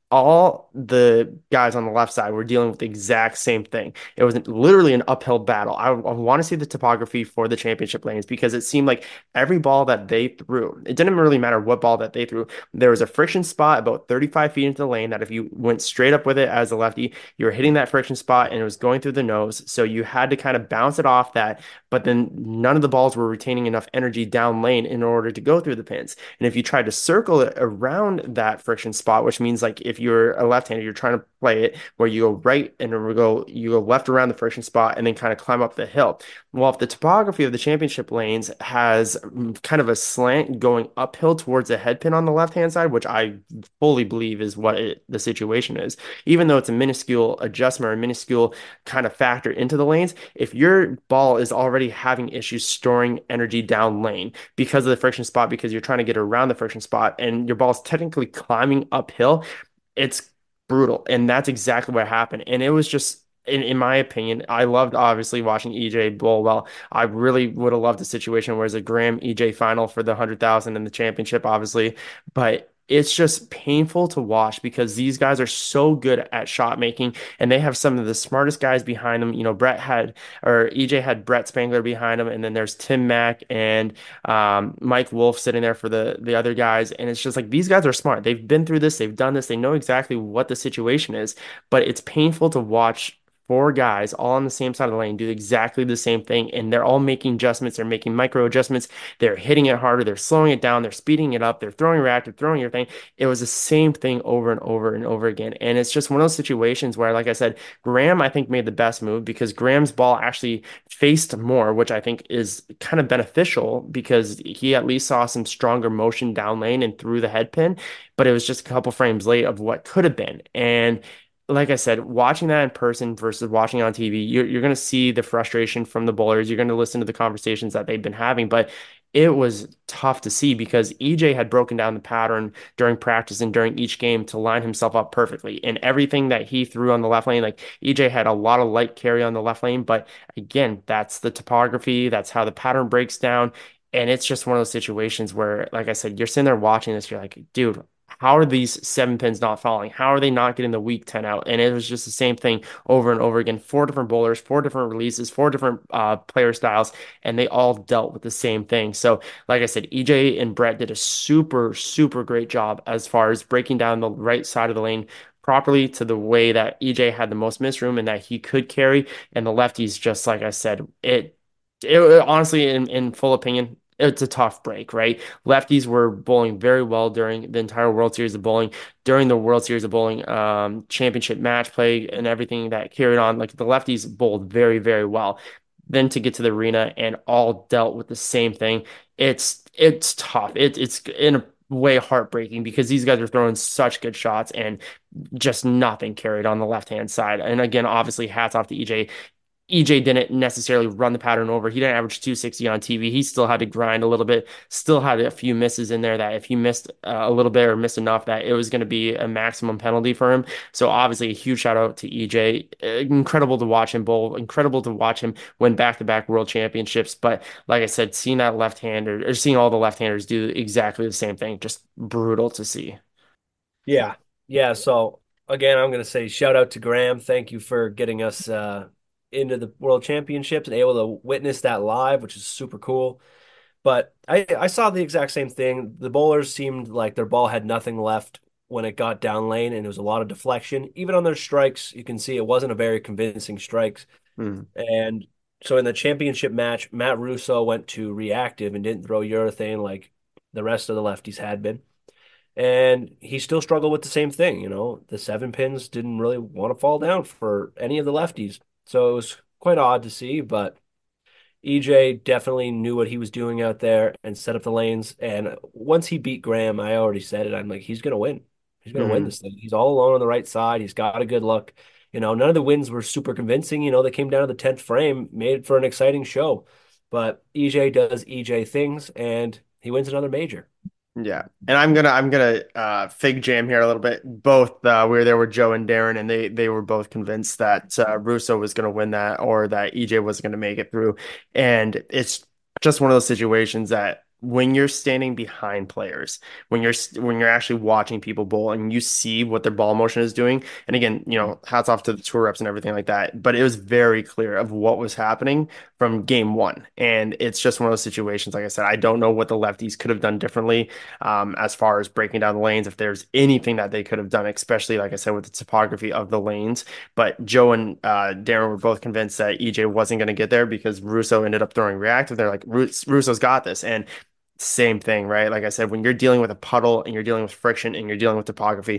all the guys on the left side were dealing with the exact same thing. It was literally an uphill battle. I, I want to see the topography for the championship lanes because it seemed like every ball that they threw, it didn't really matter what ball that they threw. There was a friction spot about thirty-five feet into the lane that if you went straight up with it as a lefty, you were hitting that friction spot and it was going through the nose. So you had to kind of bounce it off that, but then none of the balls were retaining enough energy down lane in order to go through the pins. And if you tried to circle it around that friction spot, which means like if you you're a left-hander, you're trying to play it where you go right and then we go you go left around the friction spot and then kind of climb up the hill. Well, if the topography of the championship lanes has mm, kind of a slant going uphill towards the head pin on the left-hand side, which I fully believe is what it, the situation is, even though it's a minuscule adjustment or a minuscule kind of factor into the lanes, if your ball is already having issues storing energy down lane because of the friction spot, because you're trying to get around the friction spot and your ball's technically climbing uphill, it's brutal. And that's exactly what happened. And it was just, in, in my opinion, I loved obviously watching E J bowl well. I really would have loved a situation where it's a Graham E J final for the one hundred thousand in the championship, obviously. But it's just painful to watch because these guys are so good at shot making and they have some of the smartest guys behind them. You know, Brett had, or E J had Brett Spangler behind him, and then there's Tim Mack and um, Mike Wolf sitting there for the the other guys. And it's just like these guys are smart. They've been through this, they've done this, they know exactly what the situation is. But it's painful to watch four guys all on the same side of the lane do exactly the same thing, and they're all making adjustments. They're making micro adjustments. They're hitting it harder. They're slowing it down. They're speeding it up. They're throwing reactive, throwing your thing. It was the same thing over and over and over again. And it's just one of those situations where, like I said, Graham, I think, made the best move because Graham's ball actually faced more, which I think is kind of beneficial because he at least saw some stronger motion down lane and through the head pin, but it was just a couple frames late of what could have been. And like I said, watching that in person versus watching on T V, you're, you're going to see the frustration from the bowlers. You're going to listen to the conversations that they've been having, but it was tough to see because E J had broken down the pattern during practice and during each game to line himself up perfectly. And everything that he threw on the left lane, like E J had a lot of light carry on the left lane, but again, that's the topography, that's how the pattern breaks down. And it's just one of those situations where, like I said, you're sitting there watching this, you're like, dude, how are these seven pins not falling? How are they not getting the weak ten out? And it was just the same thing over and over again. Four different bowlers, four different releases, four different uh, player styles, and they all dealt with the same thing. So, like I said, E J and Brett did a super, super great job as far as breaking down the right side of the lane properly to the way that E J had the most miss room and that he could carry. And the lefties, just like I said, it, it honestly, in, in full opinion, it's a tough break, right? Lefties were bowling very well during the entire World Series of Bowling, during the World Series of Bowling um, championship match play and everything that carried on. Like the lefties bowled very, very well. Then to get to the arena and all dealt with the same thing. It's it's tough. It, it's in a way heartbreaking because these guys are throwing such good shots and just nothing carried on the left hand side. And again, obviously, hats off to E J. E J didn't necessarily run the pattern over. He didn't average two sixty on T V. He still had to grind a little bit, still had a few misses in there that if he missed uh, a little bit or missed enough, that it was going to be a maximum penalty for him. So obviously a huge shout out to E J. Incredible to watch him bowl, incredible to watch him win back-to-back world championships. But like I said, seeing that left-hander or seeing all the left-handers do exactly the same thing, just brutal to see. Yeah. Yeah. So again, I'm going to say shout out to Graham. Thank you for getting us uh, into the World Championships and able to witness that live, which is super cool. But I, I saw the exact same thing. The bowlers seemed like their ball had nothing left when it got down lane, and it was a lot of deflection. Even on their strikes, you can see it wasn't a very convincing strikes. Mm. And so in the championship match, Matt Russo went to reactive and didn't throw urethane like the rest of the lefties had been. And he still struggled with the same thing. You know, the seven pins didn't really want to fall down for any of the lefties. So it was quite odd to see, but E J definitely knew what he was doing out there and set up the lanes. And once he beat Graham, I already said it. I'm like, he's gonna win. He's gonna win Mm. this thing. He's all alone on the right side. He's got a good look. You know, none of the wins were super convincing. You know, they came down to the tenth frame, made for an exciting show. But E J does E J things, and he wins another major. Yeah, and I'm gonna I'm gonna uh, fig jam here a little bit. Both uh, we were there with Joe and Darren, and they they were both convinced that uh, Russo was gonna win that or that E J was gonna make it through. And it's just one of those situations that when you're standing behind players, when you're when you're actually watching people bowl and you see what their ball motion is doing, and again, you know, hats off to the tour reps and everything like that, but it was very clear of what was happening from game one. And it's just one of those situations, like I said, I don't know what the lefties could have done differently um, as far as breaking down the lanes, if there's anything that they could have done, especially, like I said, with the topography of the lanes. But Joe and uh, Darren were both convinced that E J wasn't going to get there because Russo ended up throwing reactive. They're like, Russo's got this. And same thing, right? Like I said, when you're dealing with a puddle and you're dealing with friction and you're dealing with topography,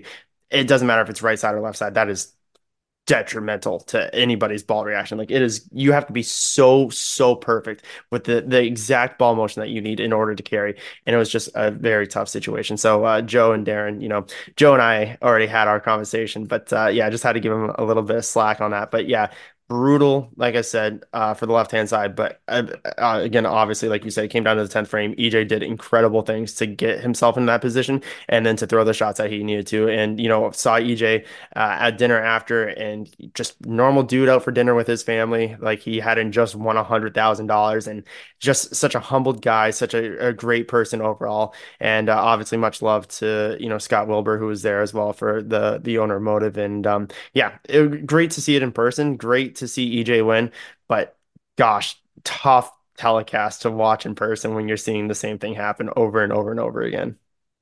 it doesn't matter if it's right side or left side. That is detrimental to anybody's ball reaction. Like it is, you have to be so, so perfect with the the exact ball motion that you need in order to carry. And it was just a very tough situation. So uh, Joe and Darren, you know, Joe and I already had our conversation, but uh, yeah, I just had to give him a little bit of slack on that. But yeah, brutal, like I said, uh, for the left hand side. But uh, uh, again, obviously, like you said, it came down to the tenth frame. E J did incredible things to get himself in that position and then to throw the shots that he needed to. And, you know, saw E J uh, at dinner after and just normal dude out for dinner with his family. Like he hadn't just won a hundred thousand dollars and just such a humbled guy, such a, a great person overall. And uh, obviously much love to, you know, Scott Wilbur, who was there as well for the, the owner motive. And um, yeah, it, great to see it in person. Great to see E J win, but gosh, tough telecast to watch in person when you're seeing the same thing happen over and over and over again.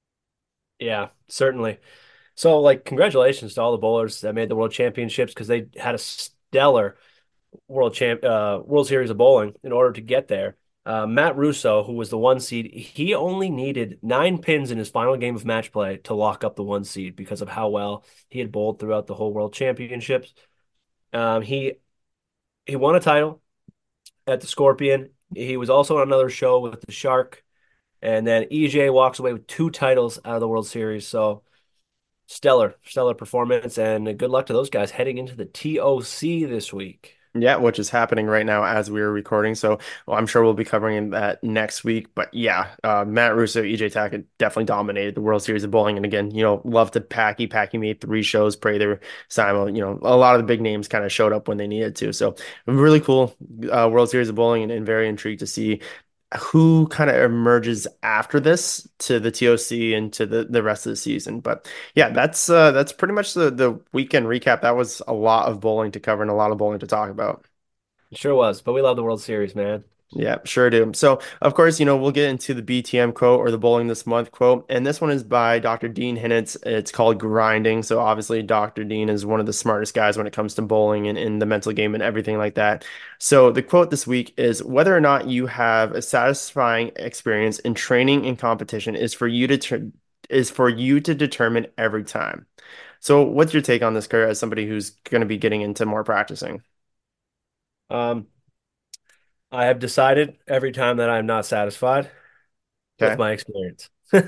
Yeah, certainly. So, like, congratulations to all the bowlers that made the World Championships because they had a stellar World Champ uh, World Series of Bowling in order to get there. Uh, Matt Russo, who was the one seed, he only needed nine pins in his final game of match play to lock up the one seed because of how well he had bowled throughout the whole World Championships. Um, he he won a title at the Scorpion. He was also on another show with the Shark, and then E J walks away with two titles out of the World Series. So stellar, stellar performance, and good luck to those guys heading into the T O C this week. Yeah, which is happening right now as we are recording. So well, I'm sure we'll be covering that next week. But yeah, uh, Matt Russo, E J Tackett definitely dominated the World Series of Bowling. And again, you know, love to Packy. Packy made three shows, Prather, Simon. You know, a lot of the big names kind of showed up when they needed to. So really cool uh, World Series of Bowling and, and very intrigued to see who kind of emerges after this to the T O C and to the, the rest of the season. But yeah, that's uh, that's pretty much the the weekend recap. That was a lot of bowling to cover and a lot of bowling to talk about. It sure was, but we love the World Series, man. Yeah, sure do. So, of course, you know, we'll get into the B T M quote or the Bowling This Month quote. And this one is by Doctor Dean Hinnitz. It's called Grinding. So, obviously, Doctor Dean is one of the smartest guys when it comes to bowling and in the mental game and everything like that. So, the quote this week is whether or not you have a satisfying experience in training and competition is for you to tr is for you to determine every time. So, what's your take on this, Kurt, as somebody who's going to be getting into more practicing? Um, I have decided every time that I'm not satisfied with Okay, my experience.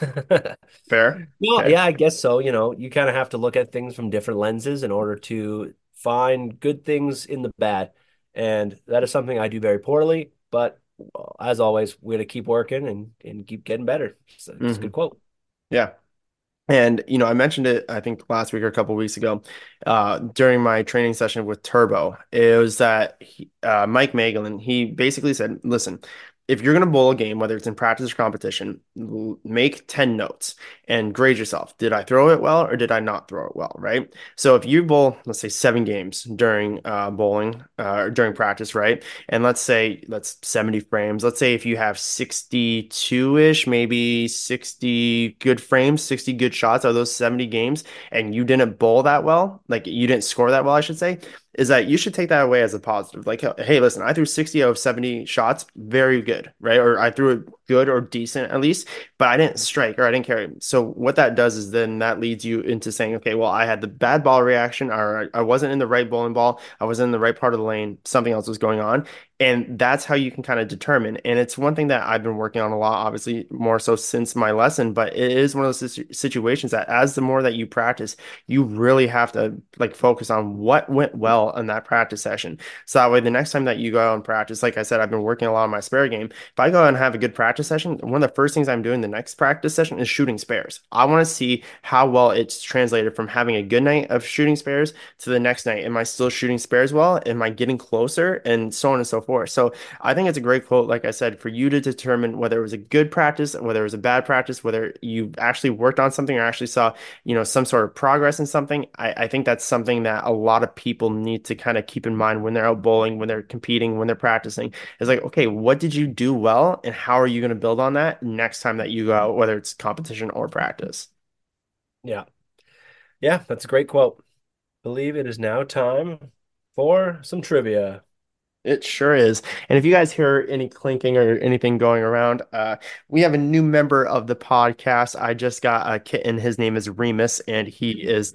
fair. Well, Okay. yeah, I guess so. You know, you kind of have to look at things from different lenses in order to find good things in the bad. And that is something I do very poorly. But well, as always, we're going to keep working and, and keep getting better. So it's a Hmm. good quote. Yeah. And, you know, I mentioned it, I think last week or a couple weeks ago, uh, during my training session with Turbo. It was that he, uh, Mike Magellan, he basically said, listen, if you're going to bowl a game, whether it's in practice or competition, l- make ten notes and grade yourself. Did I throw it well or did I not throw it well? Right. So if you bowl, let's say seven games during uh, bowling uh, or during practice, right? And let's say that's seventy frames. Let's say if you have sixty-two-ish, maybe sixty good frames, sixty good shots out of those seventy games, and you didn't bowl that well, like you didn't score that well, I should say, is that you should take that away as a positive. Like, hey, listen, I threw sixty out of seventy shots, very good, right? Or I threw it good or decent at least, but I didn't strike or I didn't carry. So what that does is then that leads you into saying, okay, well, I had the bad ball reaction, or I wasn't in the right bowling ball, I wasn't in the right part of the lane, something else was going on. And that's how you can kind of determine. And it's one thing that I've been working on a lot, obviously more so since my lesson, but it is one of those situ- situations that as the more that you practice, you really have to like focus on what went well in that practice session. So that way, the next time that you go out and practice, like I said, I've been working a lot on my spare game. If I go out and have a good practice session, one of the first things I'm doing the next practice session is shooting spares. I want to see how well it's translated from having a good night of shooting spares to the next night. Am I still shooting spares well? Am I getting closer? And so on and so forth. So I think it's a great quote, like I said, for you to determine whether it was a good practice, whether it was a bad practice, whether you actually worked on something or actually saw, you know, some sort of progress in something. I, I think that's something that a lot of people need to kind of keep in mind when they're out bowling, when they're competing, when they're practicing. It's like, okay, what did you do well, and how are you going to build on that next time that you go out, whether it's competition or practice? Yeah. Yeah, that's a great quote. Believe it is now time for some trivia. It sure is. And if you guys hear any clinking or anything going around, uh, we have a new member of the podcast. I just got a kitten. His name is Remus, and he is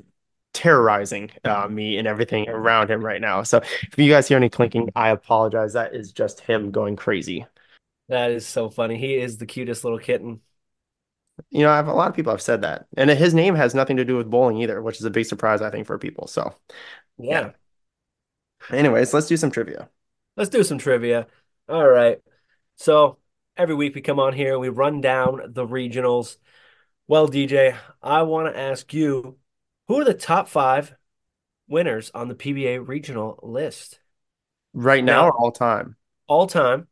terrorizing uh, me and everything around him right now. So if you guys hear any clinking, I apologize. That is just him going crazy. That is so funny. He is the cutest little kitten. You know, I've, a lot of people have said that, and his name has nothing to do with bowling either, which is a big surprise I think for people. So yeah. Yeah. Anyways, let's do some trivia. Let's do some trivia. All right. So every week we come on here, we run down the regionals. Well, D J, I want to ask you, who are the top five winners on the P B A regional list? Right now Now, or all time? all time,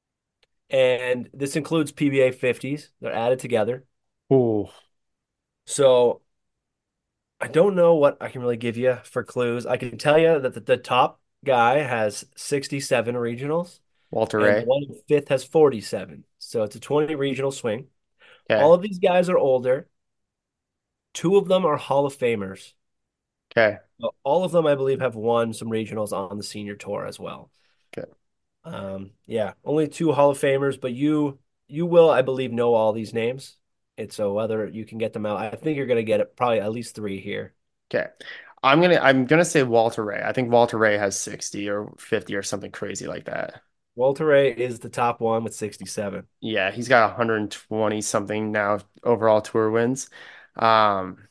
and this includes P B A fifties. They're added together. Ooh, So I don't know what I can really give you for clues. I can tell you that the, the top guy has sixty-seven regionals, Walter and the Ray. one in fifth has forty-seven. So it's a twenty regional swing. All Okay. of these guys are older. Two of them are Hall of Famers. Okay. So all of them, I believe, have won some regionals on the senior tour as well. Okay. Um, yeah, only two Hall of Famers, but you you will, I believe, know all these names. It's so whether you can get them out. I think you're gonna get it probably at least three here. Okay. I'm gonna I'm gonna say Walter Ray. I think Walter Ray has sixty or fifty or something crazy like that. Walter Ray is the top one with sixty-seven. Yeah, he's got one hundred twenty something now overall tour wins. Um,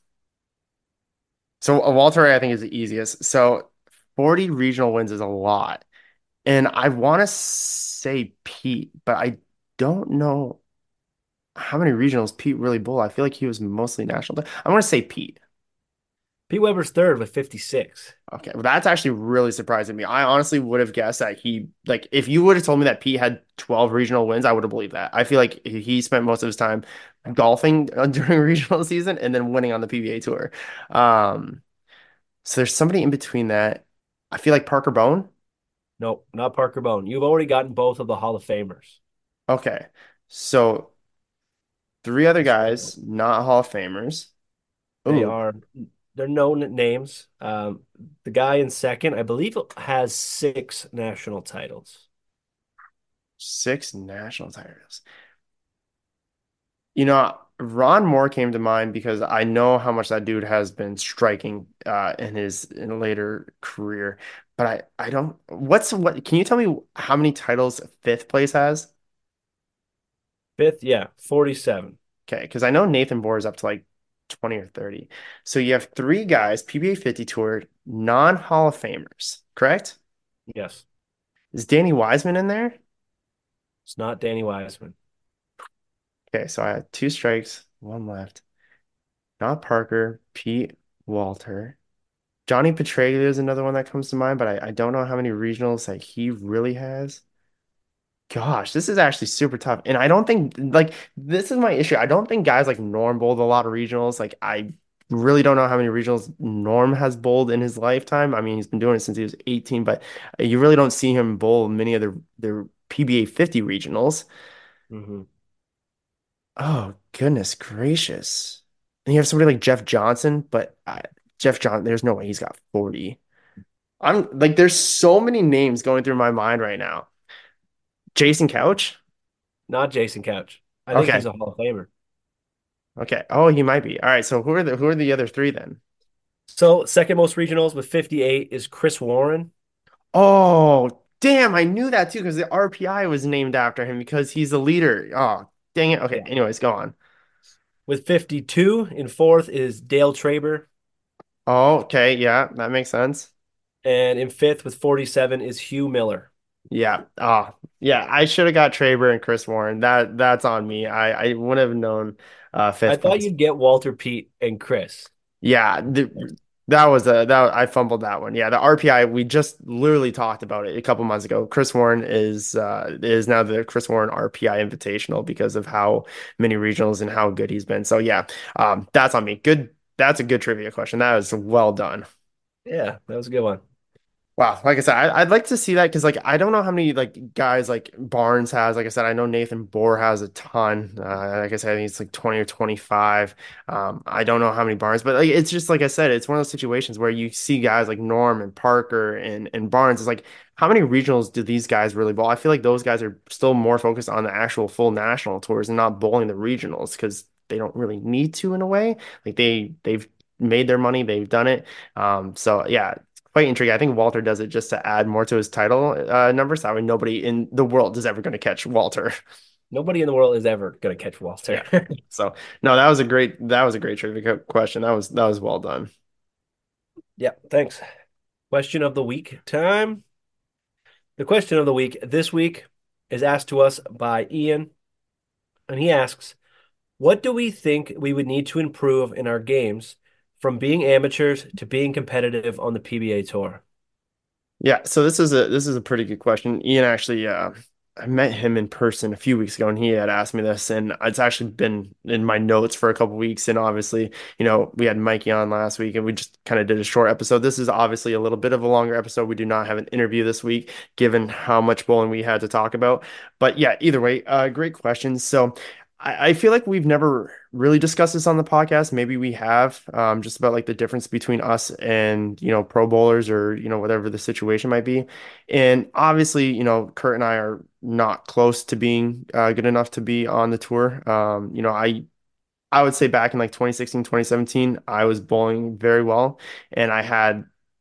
so uh, Walter Ray I think is the easiest. So forty regional wins is a lot. And I want to say Pete, but I don't know how many regionals Pete really bowled. I feel like he was mostly national. I want to say Pete. Pete Weber's third with fifty-six. Okay, well, that's actually really surprising me. I honestly would have guessed that he, like, if you would have told me that Pete had twelve regional wins, I would have believed that. I feel like he spent most of his time golfing uh, during regional season and then winning on the P B A tour. Um, so there's somebody in between that. I feel like Parker Bone. Nope, not Parker Bone. You've already gotten both of the Hall of Famers. Okay, so three other So guys, not Hall of Famers. they Ooh, are they're known names. Um, the guy in second, I believe, has six national titles. six national titles. You know, Ron Moore came to mind because I know how much that dude has been striking uh, in his in later career. But I I don't. What's what? Can you tell me how many titles fifth place has? Fifth, yeah, forty-seven. Okay, because I know Nathan Bohr is up to like twenty or thirty. So you have three guys, P B A fifty tour, non-Hall of Famers, correct? Yes, Is Danny Wiseman in there? it's not Danny Wiseman. Okay, so I had two strikes, one left. Not Parker, Pete, Walter. Johnny Petraglia is another one that comes to mind, but I, I don't know how many regionals that he really has. Gosh, this is actually super tough. And I don't think like this is my issue. I don't think guys like Norm bowled a lot of regionals. Like I really don't know how many regionals Norm has bowled in his lifetime. I mean, he's been doing it since he was eighteen, but you really don't see him bowl many of the their P B A fifty regionals. Hmm. Oh, goodness gracious. And you have somebody like Jeff Johnson, but I, Jeff Johnson, there's no way he's got forty. I'm like, there's so many names going through my mind right now. Jason Couch? Not Jason Couch. I think he's Okay. a Hall of Famer. Okay. Oh, he might be. All right. So who are the who are the other three then? So second most regionals with fifty-eight is Chris Warren. Oh, damn, I knew that too because the R P I was named after him because he's the leader. Oh, dang it. Okay. Yeah. Anyways, go on. With fifty-two in fourth is Dale Traber. Oh, okay. Yeah, that makes sense. And in fifth with forty-seven is Hugh Miller. Yeah. Oh, yeah. I should have got Traber and Chris Warren. That that's on me. I I would have known uh I fifth thought place. you'd get Walter Pete and Chris. Yeah, the, that was a that I fumbled that one. Yeah, the R P I we just literally talked about it a couple months ago. Chris Warren is uh is now the Chris Warren R P I Invitational because of how many regionals and how good he's been. So yeah, um that's on me. Good. That's a good trivia question. That was well done. Yeah, that was a good one. Wow, like I said, I, I'd like to see that because like I don't know how many like guys like Barnes has. Like I said, I know Nathan Bohr has a ton. Uh, like I said, I think it's like twenty or twenty-five. Um, I don't know how many Barnes, but like it's just like I said, it's one of those situations where you see guys like Norm and Parker and and Barnes. It's like how many regionals do these guys really bowl? I feel like those guys are still more focused on the actual full national tours and not bowling the regionals because they don't really need to in a way. Like they they've made their money, they've done it. Um, so yeah, it's quite intriguing. I think Walter does it just to add more to his title uh, numbers. That way, nobody in the world is ever going to catch Walter. Nobody in the world is ever going to catch Walter. Yeah. So no, that was a great that was a great trivia question. That was that was well done. Yeah, thanks. Question of the week time. The question of the week this week is asked to us by Ian, and he asks, what do we think we would need to improve in our games from being amateurs to being competitive on the P B A Tour? Yeah, so this is a this is a pretty good question. Ian actually uh I met him in person a few weeks ago and he had asked me this and it's actually been in my notes for a couple weeks and obviously, you know, we had Mikey on last week and we just kind of did a short episode. This is obviously a little bit of a longer episode. We do not have an interview this week given how much bowling we had to talk about. But yeah, either way, uh great questions. So I, I feel like we've never really discussed this on the podcast. Maybe we have, um, just about like the difference between us and, you know, pro bowlers or, you know, whatever the situation might be. And obviously, you know, Kurt and I are not close to being uh, good enough to be on the tour. Um, you know, I I would say back in like twenty sixteen, twenty seventeen, I was bowling very well and I had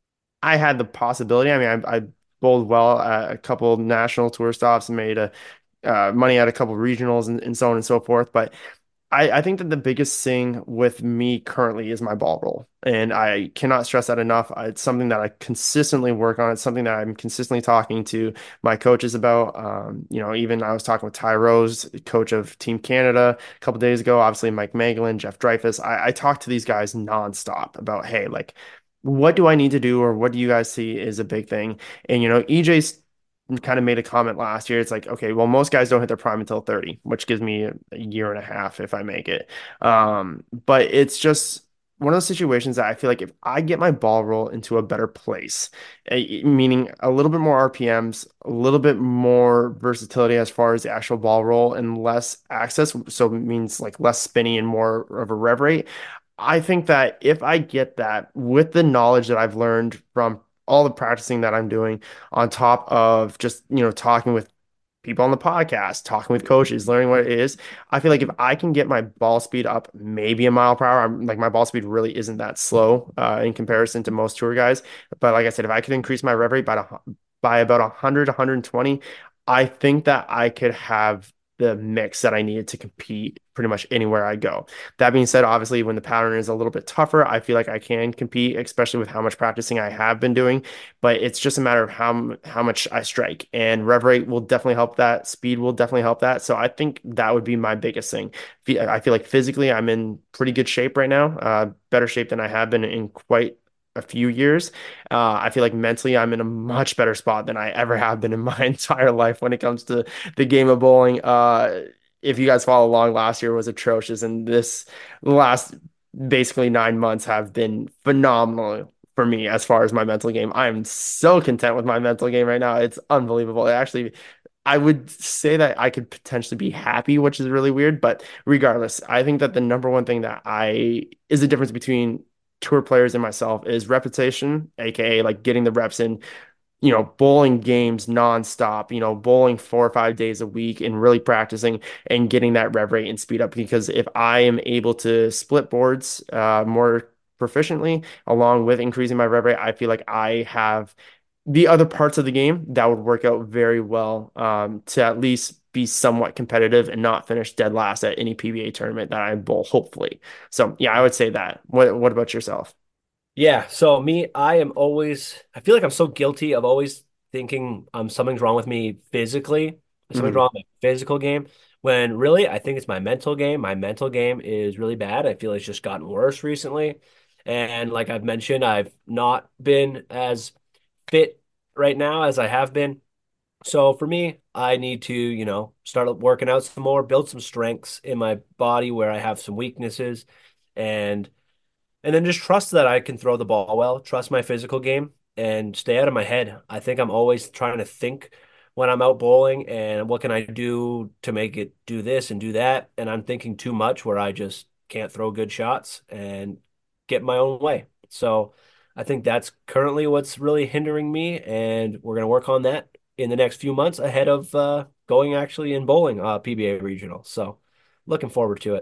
I had the possibility. I mean, I, I bowled well at a couple national tour stops and made a uh, money at a couple regionals and, and so on and so forth. But I, I think that the biggest thing with me currently is my ball roll. And I cannot stress that enough. I- It's something that I consistently work on. It's something that I'm consistently talking to my coaches about. Um, you know, even I was talking with Ty Rose, coach of Team Canada, a couple days ago. Obviously, Mike Maglin, Jeff Dreyfus. I, I talk to these guys nonstop about, hey, like, what do I need to do, or what do you guys see is a big thing? And you know, E J's kind of made a comment last year. It's like, okay, well, most guys don't hit their prime until thirty, which gives me a, a year and a half if I make it. Um, but it's just one of those situations that I feel like if I get my ball roll into a better place, eh, meaning a little bit more R P Ms, a little bit more versatility as far as the actual ball roll and less access, so it means like less spinny and more of a rev rate. I think that if I get that with the knowledge that I've learned from all the practicing that I'm doing, on top of just, you know, talking with people on the podcast, talking with coaches, learning what it is, I feel like if I can get my ball speed up maybe a mile per hour, I'm like my ball speed really isn't that slow uh, in comparison to most tour guys. But like I said, if I could increase my rev rate by, a, by about one hundred, one hundred twenty, I think that I could have the mix that I needed to compete pretty much anywhere I go. That being said, obviously, when the pattern is a little bit tougher, I feel like I can compete, especially with how much practicing I have been doing. But it's just a matter of how how much I strike, and rev rate will definitely help that. Speed will definitely help that. So I think that would be my biggest thing. I feel like physically, I'm in pretty good shape right now, uh, better shape than I have been in quite a few years. Uh, I feel like mentally I'm in a much better spot than I ever have been in my entire life when it comes to the game of bowling. Uh, if you guys follow along, last year was atrocious, and this last basically nine months have been phenomenal for me as far as my mental game. I am so content with my mental game right now. It's unbelievable. It actually, I would say that I could potentially be happy, which is really weird. But regardless, I think that the number one thing that I is the difference between tour players and myself is repetition, aka like getting the reps in, you know, bowling games nonstop, you know, bowling four or five days a week and really practicing and getting that rev rate and speed up. Because if I am able to split boards uh, more proficiently, along with increasing my rev rate, I feel like I have the other parts of the game that would work out very well, um, to at least be somewhat competitive and not finish dead last at any P B A tournament that I bowl, hopefully. So yeah, I would say that. What what about yourself? Yeah, so me, I am always, I feel like I'm so guilty of always thinking um something's wrong with me physically, something's Mhm. wrong with my physical game, when really I think it's my mental game. My mental game is really bad. I feel it's just gotten worse recently. And like I've mentioned, I've not been as fit right now as I have been. So for me, I need to, you know, start working out some more, build some strengths in my body where I have some weaknesses, and and then just trust that I can throw the ball well, trust my physical game, and stay out of my head. I think I'm always trying to think when I'm out bowling and what can I do to make it do this and do that. And I'm thinking too much where I just can't throw good shots and get my own way. So I think that's currently what's really hindering me. And we're going to work on that in the next few months ahead of uh, going actually in bowling uh, P B A regional. So looking forward to it.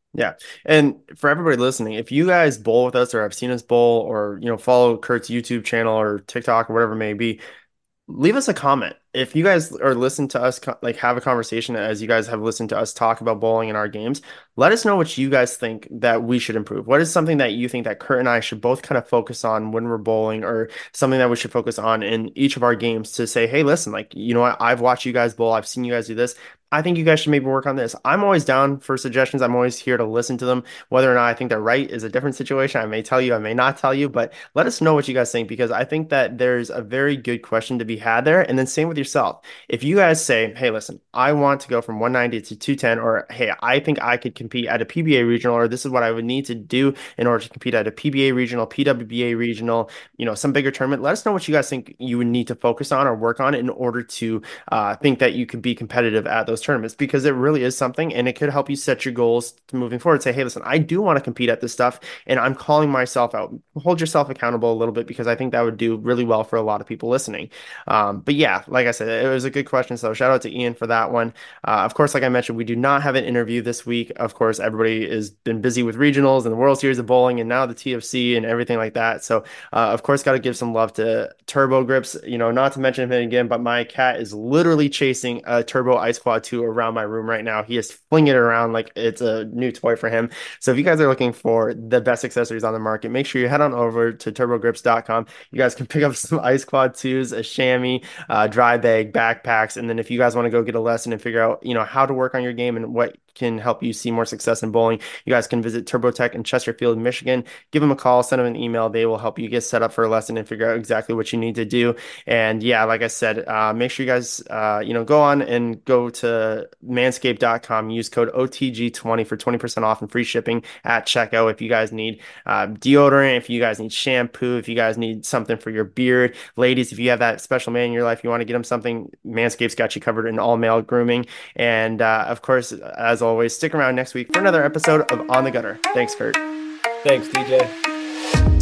Yeah. And for everybody listening, if you guys bowl with us or have seen us bowl or, you know, follow Kurt's YouTube channel or TikTok or whatever it may be, leave us a comment. If you guys are listening to us, like have a conversation as you guys have listened to us talk about bowling in our games, let us know what you guys think that we should improve. What is something that you think that Kurt and I should both kind of focus on when we're bowling, or something that we should focus on in each of our games to say, hey, listen, like, you know what? I've watched you guys bowl. I've seen you guys do this. I think you guys should maybe work on this. I'm always down for suggestions. I'm always here to listen to them. Whether or not I think they're right is a different situation. I may tell you, I may not tell you, but let us know what you guys think, because I think that there's a very good question to be had there. And then same with yourself. If you guys say, hey, listen, I want to go from one ninety to two ten, or hey, I think I could compete at a P B A regional, or this is what I would need to do in order to compete at a P B A regional, P W B A regional, you know, some bigger tournament, let us know what you guys think you would need to focus on or work on in order to uh, think that you could be competitive at those tournaments, because it really is something and it could help you set your goals to moving forward. Say, hey, listen, I do want to compete at this stuff and I'm calling myself out. Hold yourself accountable a little bit, because I think that would do really well for a lot of people listening. Um, but yeah, like I said, it was a good question. So shout out to Ian for that one. Uh, of course, like I mentioned, we do not have an interview this week. Of course, everybody has been busy with regionals and the World Series of Bowling and now the T F C and everything like that. So, uh, of course, got to give some love to Turbo Grips, you know, not to mention him again, but my cat is literally chasing a Turbo Ice Quad two around my room right now. He is flinging it around like it's a new toy for him. So if you guys are looking for the best accessories on the market, make sure you head on over to turbo grips dot com. You guys can pick up some Ice Quad twos, a chamois, uh, dry bag, backpacks, and then if you guys want to go get a lesson and figure out, you know, how to work on your game and what can help you see more success in bowling, you guys can visit TurboTech in Chesterfield, Michigan. Give them a call, send them an email. They will help you get set up for a lesson and figure out exactly what you need to do. And yeah, like I said, uh, make sure you guys, uh, you know, go on and go to manscaped dot com. Use code O T G twenty for twenty percent off and free shipping at checkout. If you guys need uh, deodorant, if you guys need shampoo, if you guys need something for your beard, ladies, if you have that special man in your life, you want to get them something, Manscaped's got you covered in all male grooming. And uh, of course, as always, stick around next week for another episode of On the Gutter. Thanks, Kurt. Thanks, D J.